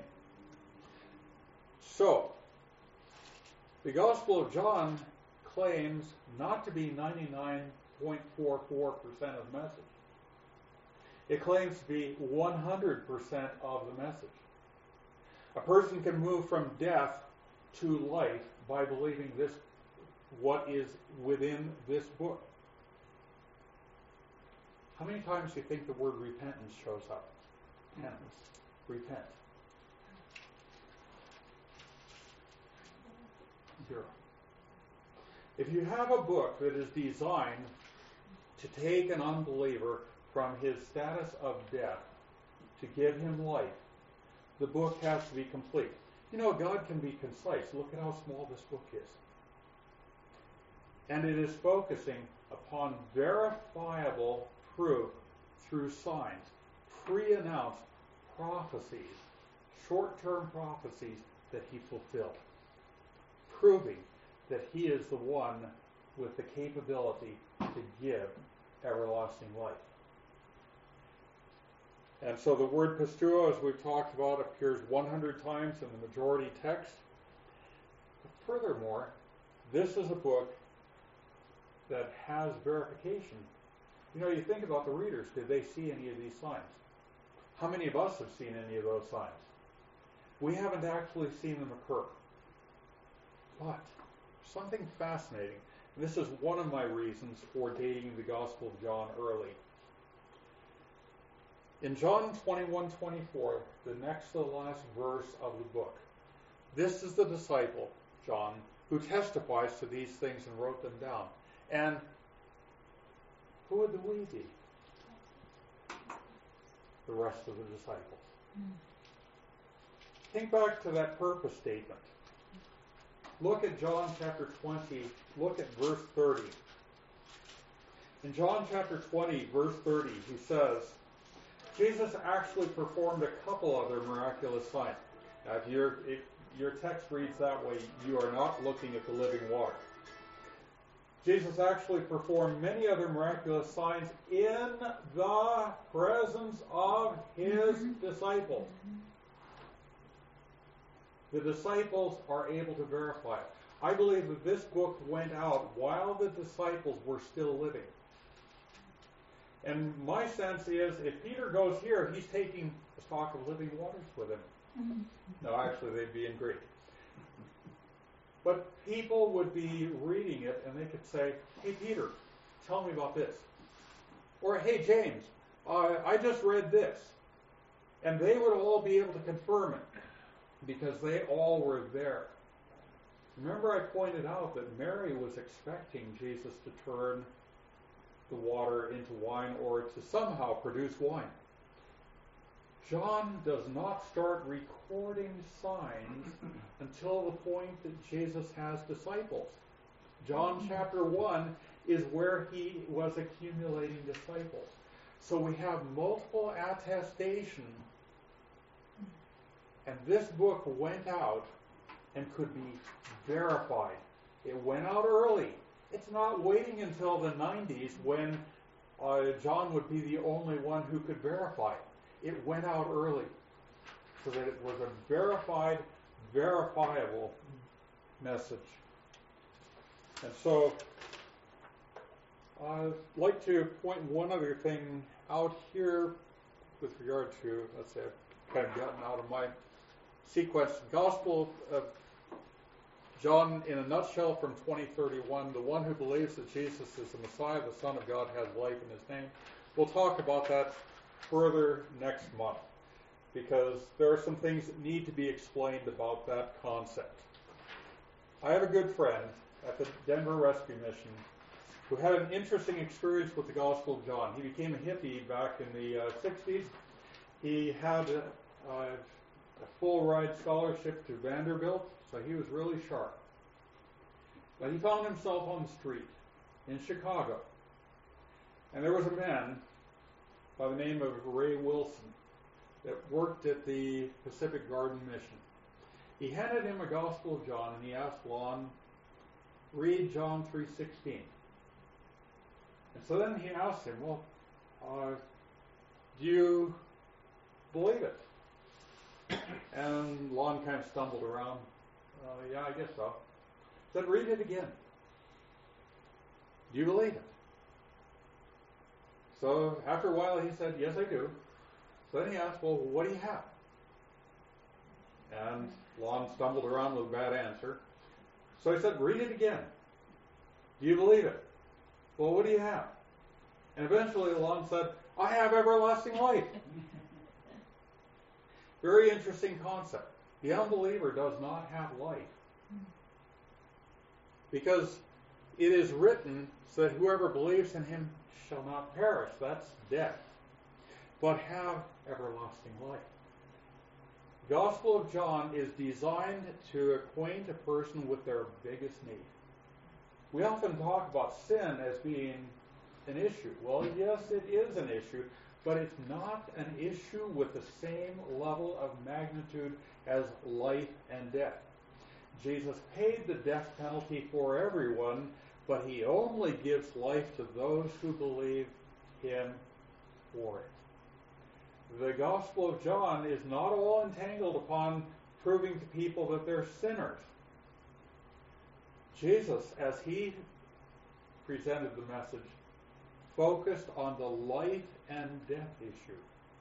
So, the Gospel of John claims not to be 99.44% of the message. It claims to be 100% of the message. A person can move from death to life by believing this, what is within this book. How many times do you think the word repentance shows up? Repentance. Repent. 0. If you have a book that is designed to take an unbeliever from his status of death to give him life, the book has to be complete. You know, God can be concise. Look at how small this book is. And it is focusing upon verifiable proof through signs, pre-announced prophecies, short-term prophecies that he fulfilled, proving that he is the one with the capability to give everlasting life. And so the word pisteuo, as we've talked about, appears 100 times in the majority text. But furthermore, this is a book that has verification. You know, you think about the readers. Did they see any of these signs? How many of us have seen any of those signs? We haven't actually seen them occur. But something fascinating. And this is one of my reasons for dating the Gospel of John early. In John 21:24, the next to the last verse of the book, this is the disciple, John, who testifies to these things and wrote them down. And who would the we be? The rest of the disciples. Think back to that purpose statement. Look at John chapter 20. Look at verse 30. In John chapter 20, verse 30, he says, Jesus actually performed a couple other miraculous signs. Now, if your text reads that way, you are not looking at the living water. Jesus actually performed many other miraculous signs in the presence of his disciples. The disciples are able to verify it. I believe that this book went out while the disciples were still living. And my sense is, if Peter goes here, he's taking a stock of living waters with him. No, actually, they'd be in Greek. But people would be reading it, and they could say, hey, Peter, tell me about this. Or, hey, James, I just read this. And they would all be able to confirm it, because they all were there. Remember, I pointed out that Mary was expecting Jesus to turn the water into wine or to somehow produce wine. John does not start recording signs until the point that Jesus has disciples. John chapter 1 is where he was accumulating disciples. So we have multiple attestation, and this book went out and could be verified. It went out early. It's not waiting until the 90s when John would be the only one who could verify it. It went out early so that it was a verified, verifiable message. And so I'd like to point one other thing out here with regard to, let's say, I've kind of gotten out of my sequence. Gospel of John, in a nutshell, from 2031, the one who believes that Jesus is the Messiah, the Son of God, has life in his name. We'll talk about that further next month, because there are some things that need to be explained about that concept. I have a good friend at the Denver Rescue Mission who had an interesting experience with the Gospel of John. He became a hippie back in the 60s. He had a full ride scholarship to Vanderbilt, so he was really sharp. But he found himself on the street in Chicago. And there was a man by the name of Ray Wilson that worked at the Pacific Garden Mission. He handed him a Gospel of John, and he asked Lon, read John 3:16. And so then he asked him, well, do you believe it? And Lon kind of stumbled around. Yeah, I guess so. Said, read it again. Do you believe it? So after a while he said, yes, I do. So then he asked, well, what do you have? And Lon stumbled around with a bad answer. So he said, read it again. Do you believe it? Well, what do you have? And eventually Lon said, I have everlasting life. Very interesting concept. The unbeliever does not have life. Because it is written so that whoever believes in him shall not perish. That's death. But have everlasting life. The Gospel of John is designed to acquaint a person with their biggest need. We often talk about sin as being an issue. Well, yes, it is an issue, but it's not an issue with the same level of magnitude as life and death. Jesus paid the death penalty for everyone, but he only gives life to those who believe him for it. The Gospel of John is not all entangled upon proving to people that they're sinners. Jesus, as he presented the message, focused on the life and death issue.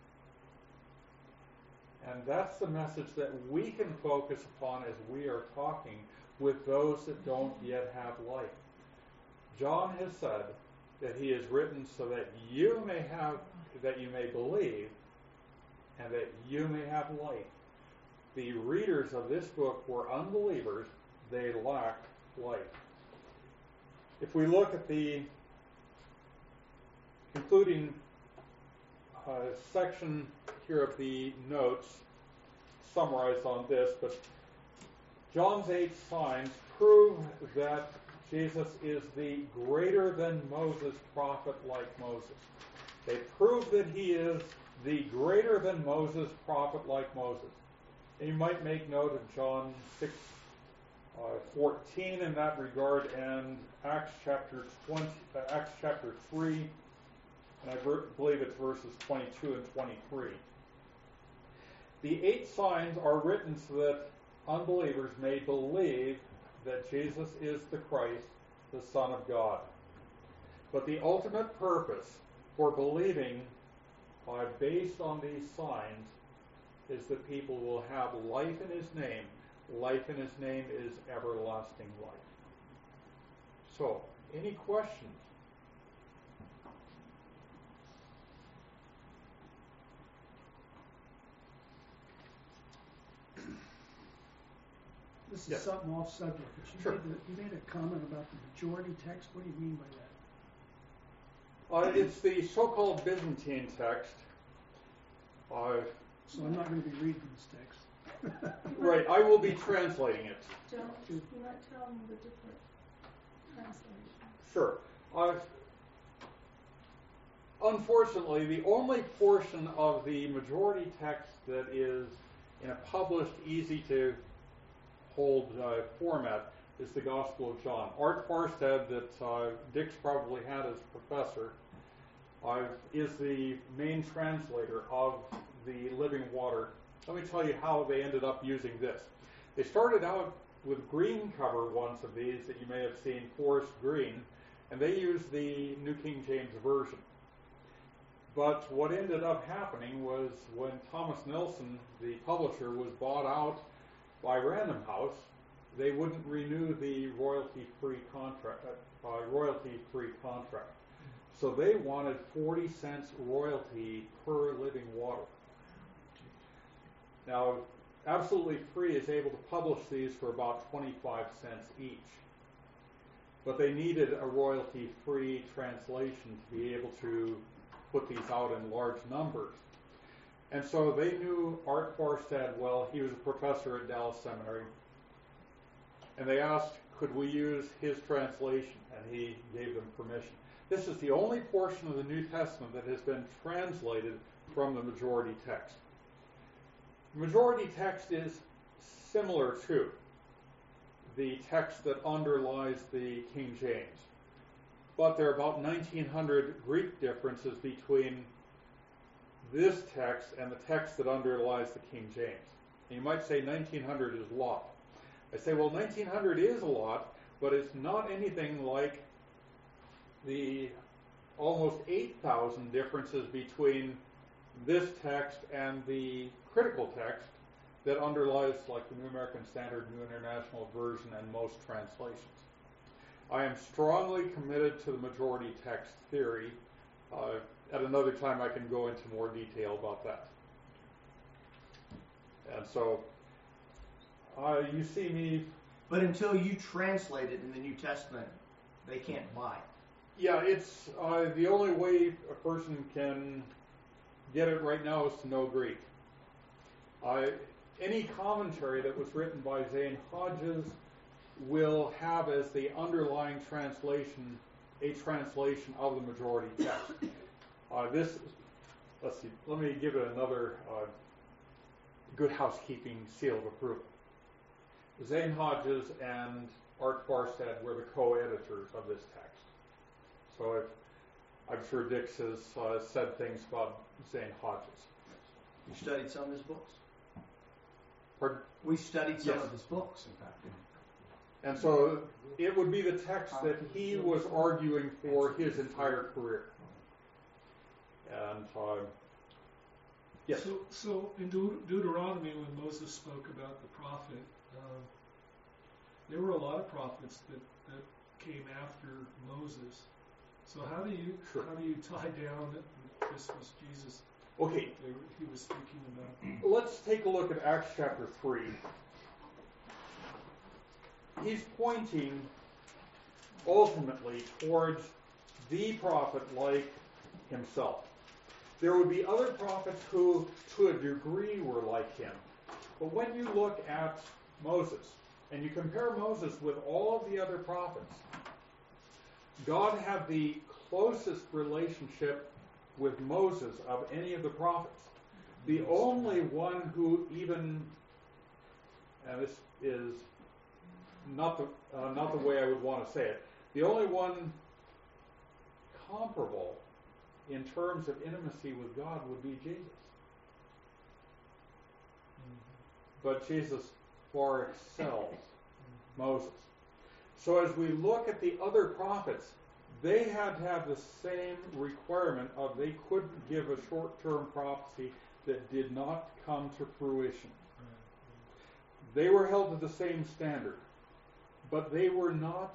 And that's the message that we can focus upon as we are talking with those that don't yet have life. John has said that he is written so that you may believe, and that you may have life. The readers of this book were unbelievers. They lacked life. If we look at the concluding section here of the notes, summarized on this, but John's 8 signs prove that Jesus is the greater than Moses prophet like Moses. They prove that he is the greater than Moses prophet like Moses. And you might make note of John 6:14 in that regard, and Acts chapter 3, and I believe it's verses 22 and 23. The 8 signs are written so that unbelievers may believe that Jesus is the Christ, the Son of God. But the ultimate purpose for believing based on these signs is that people will have life in his name. Life in his name is everlasting life. So, any questions? This is Yes. something off subject, but Sure. you made a comment about the majority text. What do you mean by that? It's the so-called Byzantine text. So I'm not going to be reading this text. Right, I will be translating it. Don't you might tell them the different translations. Sure. Unfortunately, the only portion of the majority text that is in a published, easy-to-hold format is the Gospel of John. Art Farstad, that Dick's probably had as professor, is the main translator of the Living Water. Let me tell you how they ended up using this. They started out with green cover ones of these that you may have seen, forest green, and they used the New King James Version. But what ended up happening was when Thomas Nelson, the publisher, was bought out by Random House, they wouldn't renew the royalty-free contract. So they wanted 40 cents royalty per Living Water. Now, Absolutely Free is able to publish these for about 25 cents each. But they needed a royalty-free translation to be able to put these out in large numbers. And so they knew Art Farstad well. He was a professor at Dallas Seminary. And they asked, could we use his translation? And he gave them permission. This is the only portion of the New Testament that has been translated from the majority text. The majority text is similar to the text that underlies the King James. But there are about 1,900 Greek differences between this text and the text that underlies the King James. And you might say 1,900 is a lot. I say, well, 1,900 is a lot, but it's not anything like the almost 8,000 differences between this text and the critical text that underlies, like the New American Standard, New International Version, and most translations. I am strongly committed to the majority text theory. At another time I can go into more detail about that. And so you see me... But until you translate it in the New Testament, they can't buy it. Yeah, it's the only way a person can get it right now is to know Greek. Any commentary that was written by Zane Hodges will have as the underlying translation a translation of the majority text. Let's see, let me give it another good housekeeping seal of approval. Zane Hodges and Art Farstad were the co-editors of this text. So I'm sure Dix has said things about Zane Hodges. You studied some of his books? Pardon? We studied some Yes. of his books, in fact. And so it would be the text that he was arguing for his entire career. And yes. So in Deuteronomy, when Moses spoke about the prophet, there were a lot of prophets that came after Moses. So how do you tie down that this was Jesus? Okay. He was speaking about. Let's take a look at Acts chapter 3. He's pointing ultimately towards the prophet like himself. There would be other prophets who, to a degree, were like him. But when you look at Moses, and you compare Moses with all of the other prophets, God had the closest relationship with Moses of any of the prophets. The only one who even, and this is not the way I would want to say it, the only one comparable in terms of intimacy with God would be Jesus. But Jesus far excels Moses. So as we look at the other prophets, they had to have the same requirement of they couldn't give a short-term prophecy that did not come to fruition. They were held to the same standard, but they were not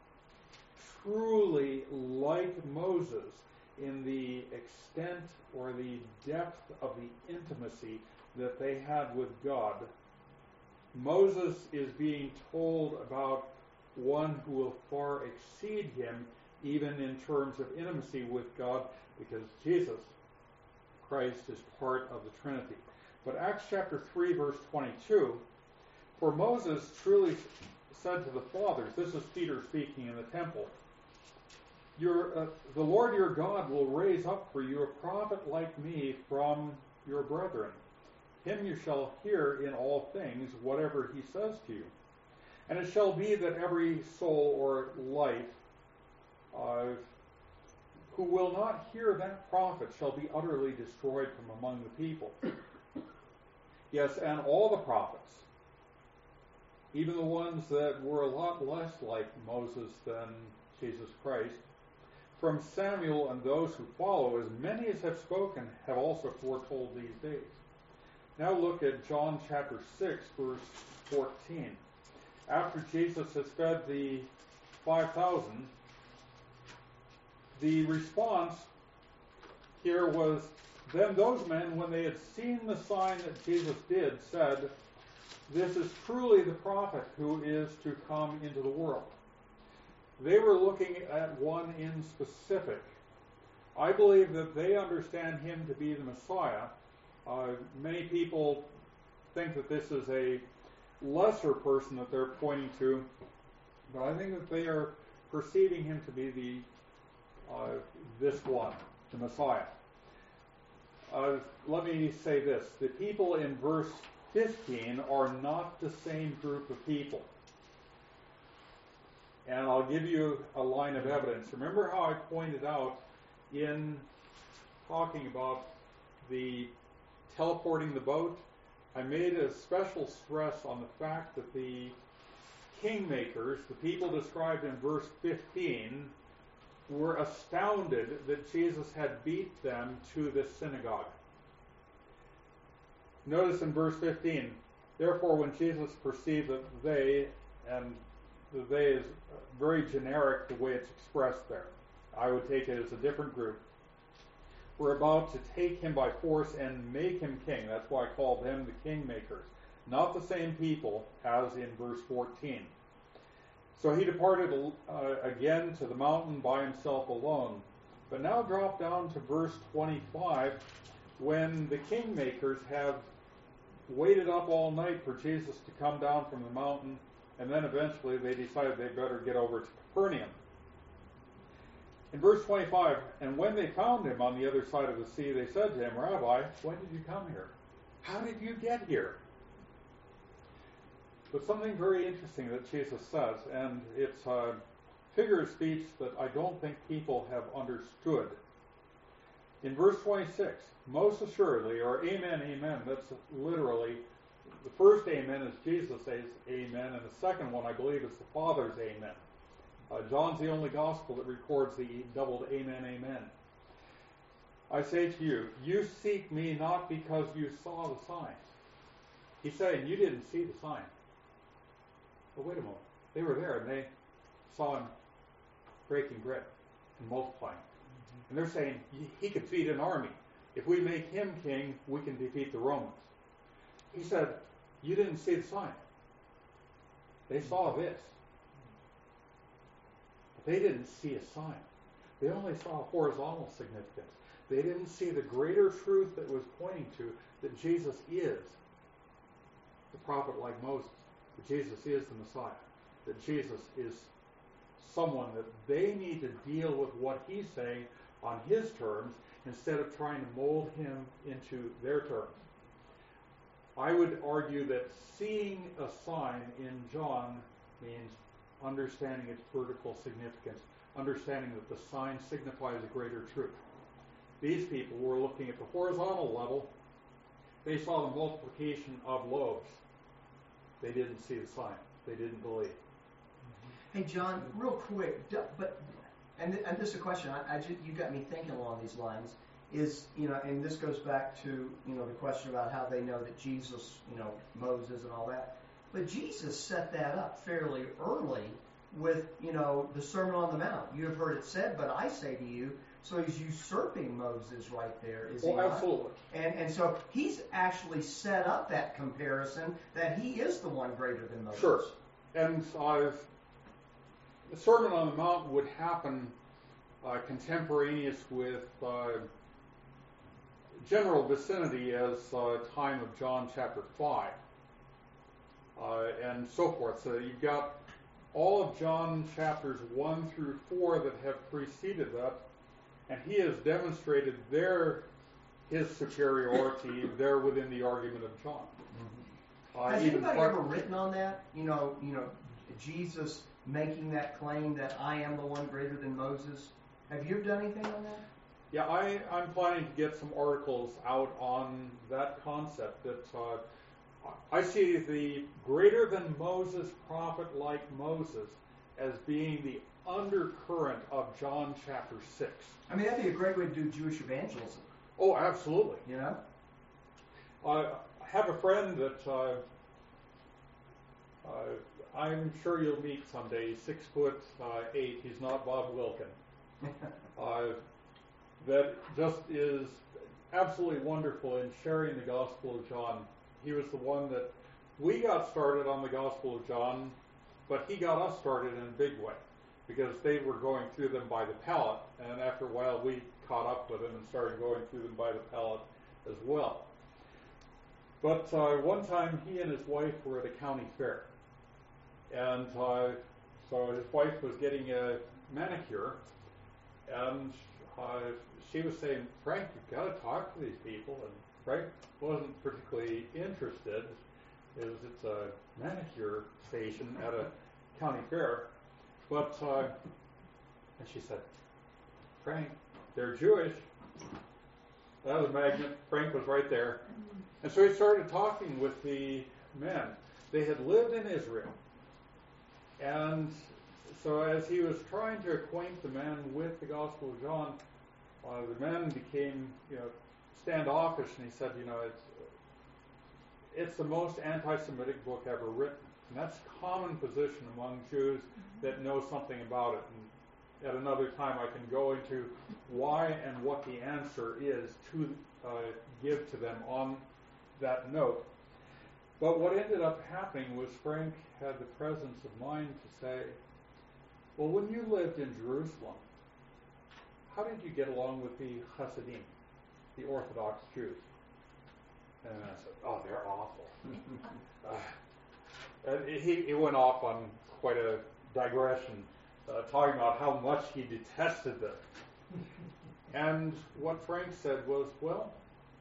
truly like Moses in the extent or the depth of the intimacy that they had with God. Moses is being told about one who will far exceed him even in terms of intimacy with God, because Jesus Christ is part of the Trinity. But Acts chapter 3 verse 22, for Moses truly said to the fathers, this is Peter speaking in the temple, the Lord your God will raise up for you a prophet like me from your brethren. Him you shall hear in all things, whatever he says to you. And it shall be that every soul or life who will not hear that prophet shall be utterly destroyed from among the people. Yes, and all the prophets, even the ones that were a lot less like Moses than Jesus Christ, from Samuel and those who follow, as many as have spoken, have also foretold these days. Now look at John chapter 6, verse 14. After Jesus has fed the 5,000, the response here was, then those men, when they had seen the sign that Jesus did, said, this is truly the prophet who is to come into the world. They were looking at one in specific. I believe that they understand him to be the Messiah. Many people think that this is a lesser person that they're pointing to, but I think that they are perceiving him to be this one, the Messiah. Let me say this. The people in verse 15 are not the same group of people. And I'll give you a line of evidence. Remember how I pointed out in talking about the teleporting the boat? I made a special stress on the fact that the kingmakers, the people described in verse 15, were astounded that Jesus had beat them to the synagogue. Notice in verse 15, therefore when Jesus perceived that they, and the they is very generic the way it's expressed there, I would take it as a different group, were about to take him by force and make him king. That's why I called them the kingmakers. Not the same people as in verse 14. So he departed again to the mountain by himself alone. But now drop down to verse 25, when the kingmakers have waited up all night for Jesus to come down from the mountain, and then eventually they decided they better get over to Capernaum. In verse 25, and when they found him on the other side of the sea, they said to him, Rabbi, when did you come here? How did you get here? But something very interesting that Jesus says, and it's a figure of speech that I don't think people have understood. In verse 26, most assuredly, or amen, amen, that's literally, The first amen is Jesus says amen, and the second one, I believe, is the Father's amen. John's the only gospel that records the doubled amen, amen. I say to you, you seek me not because you saw the signs. He's saying you didn't see the sign. But wait a moment. They were there and they saw him breaking bread and multiplying. And they're saying he could feed an army. If we make him king, we can defeat the Romans. He said, you didn't see the sign. They saw this. But they didn't see a sign. They only saw horizontal significance. They didn't see the greater truth that was pointing to that Jesus is the prophet like Moses, that Jesus is the Messiah, that Jesus is someone that they need to deal with what he's saying on his terms instead of trying to mold him into their terms. I would argue that seeing a sign in John means understanding its vertical significance, understanding that the sign signifies a greater truth. These people were looking at the horizontal level. They saw the multiplication of loaves. They didn't see the sign. They didn't believe. Hey, John, real quick, and this is a question. You got me thinking along these lines. And this goes back to the question about how they know that Jesus, Moses and all that. But Jesus set that up fairly early with the Sermon on the Mount. You have heard it said, but I say to you. So he's usurping Moses right there, is he not? Absolutely. And so he's actually set up that comparison that he is the one greater than Moses. Sure. And the Sermon on the Mount would happen contemporaneous with general vicinity as time of John chapter 5 and so forth. So you've got all of John chapters 1 through 4 that have preceded that. And he has demonstrated his superiority there within the argument of John. Has anybody ever written on that? Jesus making that claim that I am the one greater than Moses. Have you ever done anything on that? Yeah, I'm planning to get some articles out on that concept. That I see the greater than Moses prophet like Moses as being the undercurrent of John chapter 6. I mean, that'd be a great way to do Jewish evangelism. Oh, absolutely. I have a friend that I'm sure you'll meet someday. 6'8". He's not Bob Wilkin. That just is absolutely wonderful in sharing the Gospel of John. He was the one that we got started on the Gospel of John, but he got us started in a big way, because they were going through them by the pallet, and after a while we caught up with them and started going through them by the pallet as well. But one time he and his wife were at a county fair, and so his wife was getting a manicure, and she was saying, Frank, you've got to talk to these people, and Frank wasn't particularly interested, because it's a manicure station at a county fair. But, and she said, Frank, they're Jewish. That was a magnet. Frank was right there. And so he started talking with the men. They had lived in Israel. And so as he was trying to acquaint the men with the Gospel of John, the men became, standoffish, and he said, it's the most anti-Semitic book ever written. And that's a common position among Jews that know something about it. And at another time I can go into why and what the answer is to give to them on that note. But what ended up happening was Frank had the presence of mind to say, well, when you lived in Jerusalem, how did you get along with the Hasidim, the Orthodox Jews? And I said, oh, they're awful. He went off on quite a digression, talking about how much he detested them. And what Frank said was, well,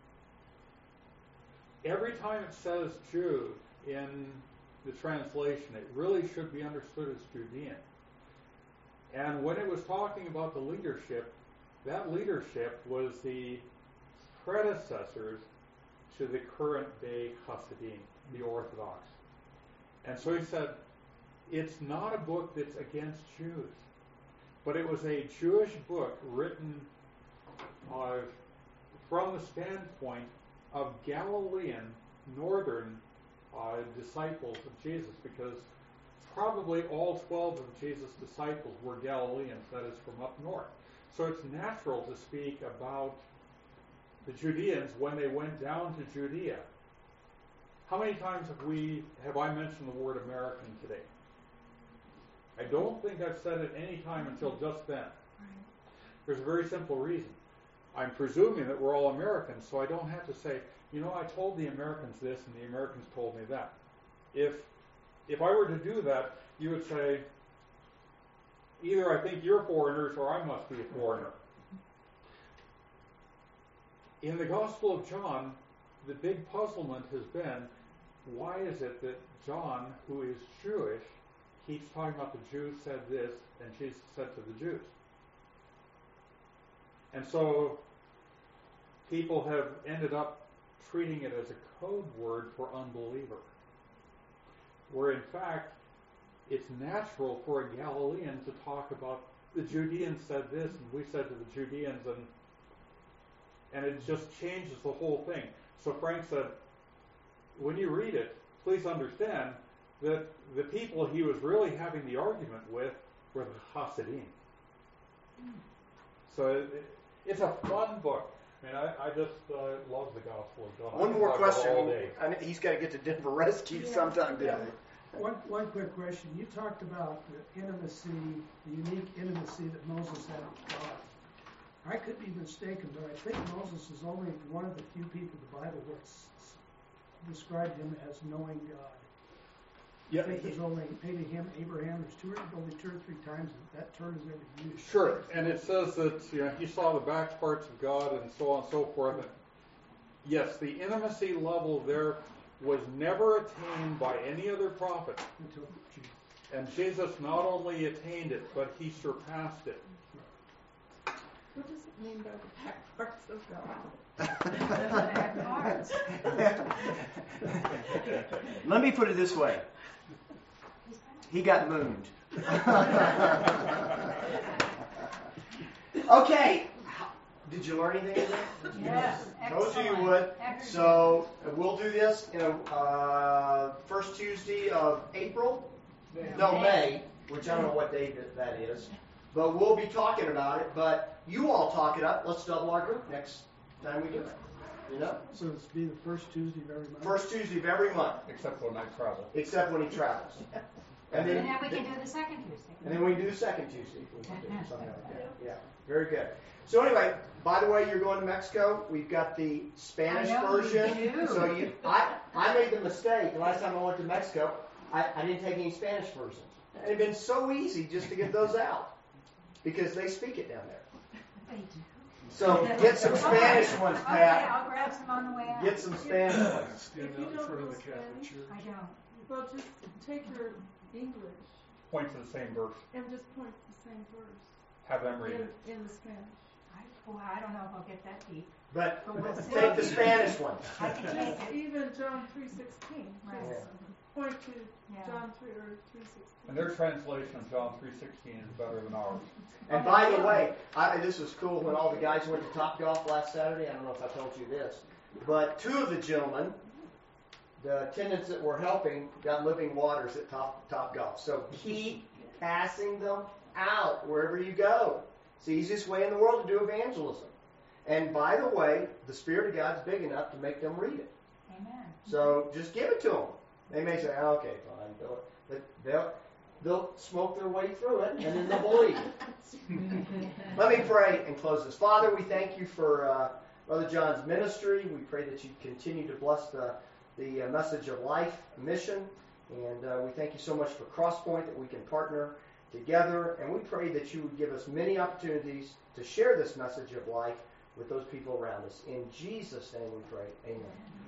every time it says Jew in the translation, it really should be understood as Judean. And when it was talking about the leadership, that leadership was the predecessors to the current day Hasidim. the Orthodox. And so he said, it's not a book that's against Jews, but it was a Jewish book written from the standpoint of Galilean, northern disciples of Jesus, because probably all 12 of Jesus' disciples were Galileans, that is, from up north. So it's natural to speak about the Judeans when they went down to Judea. How many times have I mentioned the word American today? I don't think I've said it any time until just then. There's a very simple reason. I'm presuming that we're all Americans, so I don't have to say, I told the Americans this and the Americans told me that. If I were to do that, you would say, either I think you're foreigners or I must be a foreigner. In the Gospel of John, the big puzzlement has been, why is it that John, who is Jewish, keeps talking about the Jews said this and Jesus said to the Jews? And so people have ended up treating it as a code word for unbeliever, where in fact it's natural for a Galilean to talk about the Judeans said this and we said to the Judeans, and it just changes the whole thing. So Frank said, when you read it, please understand that the people he was really having the argument with were the Hasidim. So it's a fun book. I mean, I just love the Gospel of John. One more question. All day. He's got to get to Denver Rescue sometime today. One quick question. You talked about the intimacy, the unique intimacy that Moses had with God. I could be mistaken, but I think Moses is only one of the few people in the Bible where it's described him as knowing God. Yeah, I think there's only maybe him, Abraham. There's only 2 or 3 times that term is ever used. sure. And it says that he saw the back parts of God and so on and so forth. And yes, the intimacy level there was never attained by any other prophet. Until Jesus. And Jesus not only attained it, but he surpassed it. What does it mean by the back parts of God? Let me put it this way. He got mooned. Okay. Did you learn anything today? Yes, Told you you excellent. would. Excellent. So we'll do this first Tuesday of April. No, May, which I don't know what day that is. But we'll be talking about it. But you all talk it up. Let's double our group next time we do it. So it's be the first Tuesday of every month. First Tuesday of every month, Except when I travel. except when he travels. And then we can do the second Tuesday. And then we can do the second Tuesday if we want to do something like that. Yeah, very good. So anyway, by the way, you're going to Mexico. We've got the Spanish I know you version. do. So I made the mistake the last time I went to Mexico. I didn't take any Spanish versions. And it'd been so easy just to get those out because they speak it down there. They do. So get some Spanish ones, Okay, Pat. I'll grab some on the way out. Get some Spanish ones. Stand If you out in don't front of know the Catholic Spanish, Church. I don't. Well, just take your English Point to the same verse. and just point to the same verse Have them read it. in the Spanish. I don't know if I'll get that deep. But But we'll see. take the Spanish one. I can take it. Even John 3:16. Right. Point to Yeah. John 3 or 3:16. And their translation of John 3:16 is better than ours. And by the way, this was cool when all the guys went to Top Golf last Saturday. I don't know if I told you this, but 2 of the gentlemen, the attendants that were helping, got living waters at Top Golf. So keep passing them out wherever you go. It's the easiest way in the world to do evangelism. And by the way, the Spirit of God's big enough to make them read it. Amen. So just give it to them. They may say, oh, "Okay, fine," but they'll smoke their way through it, and then they'll believe it. Let me pray and close this. Father, we thank you for Brother John's ministry. We pray that you continue to bless the Message of Life mission. And we thank you so much for Crosspoint, that we can partner together. And we pray that you would give us many opportunities to share this message of life with those people around us. In Jesus' name we pray. Amen.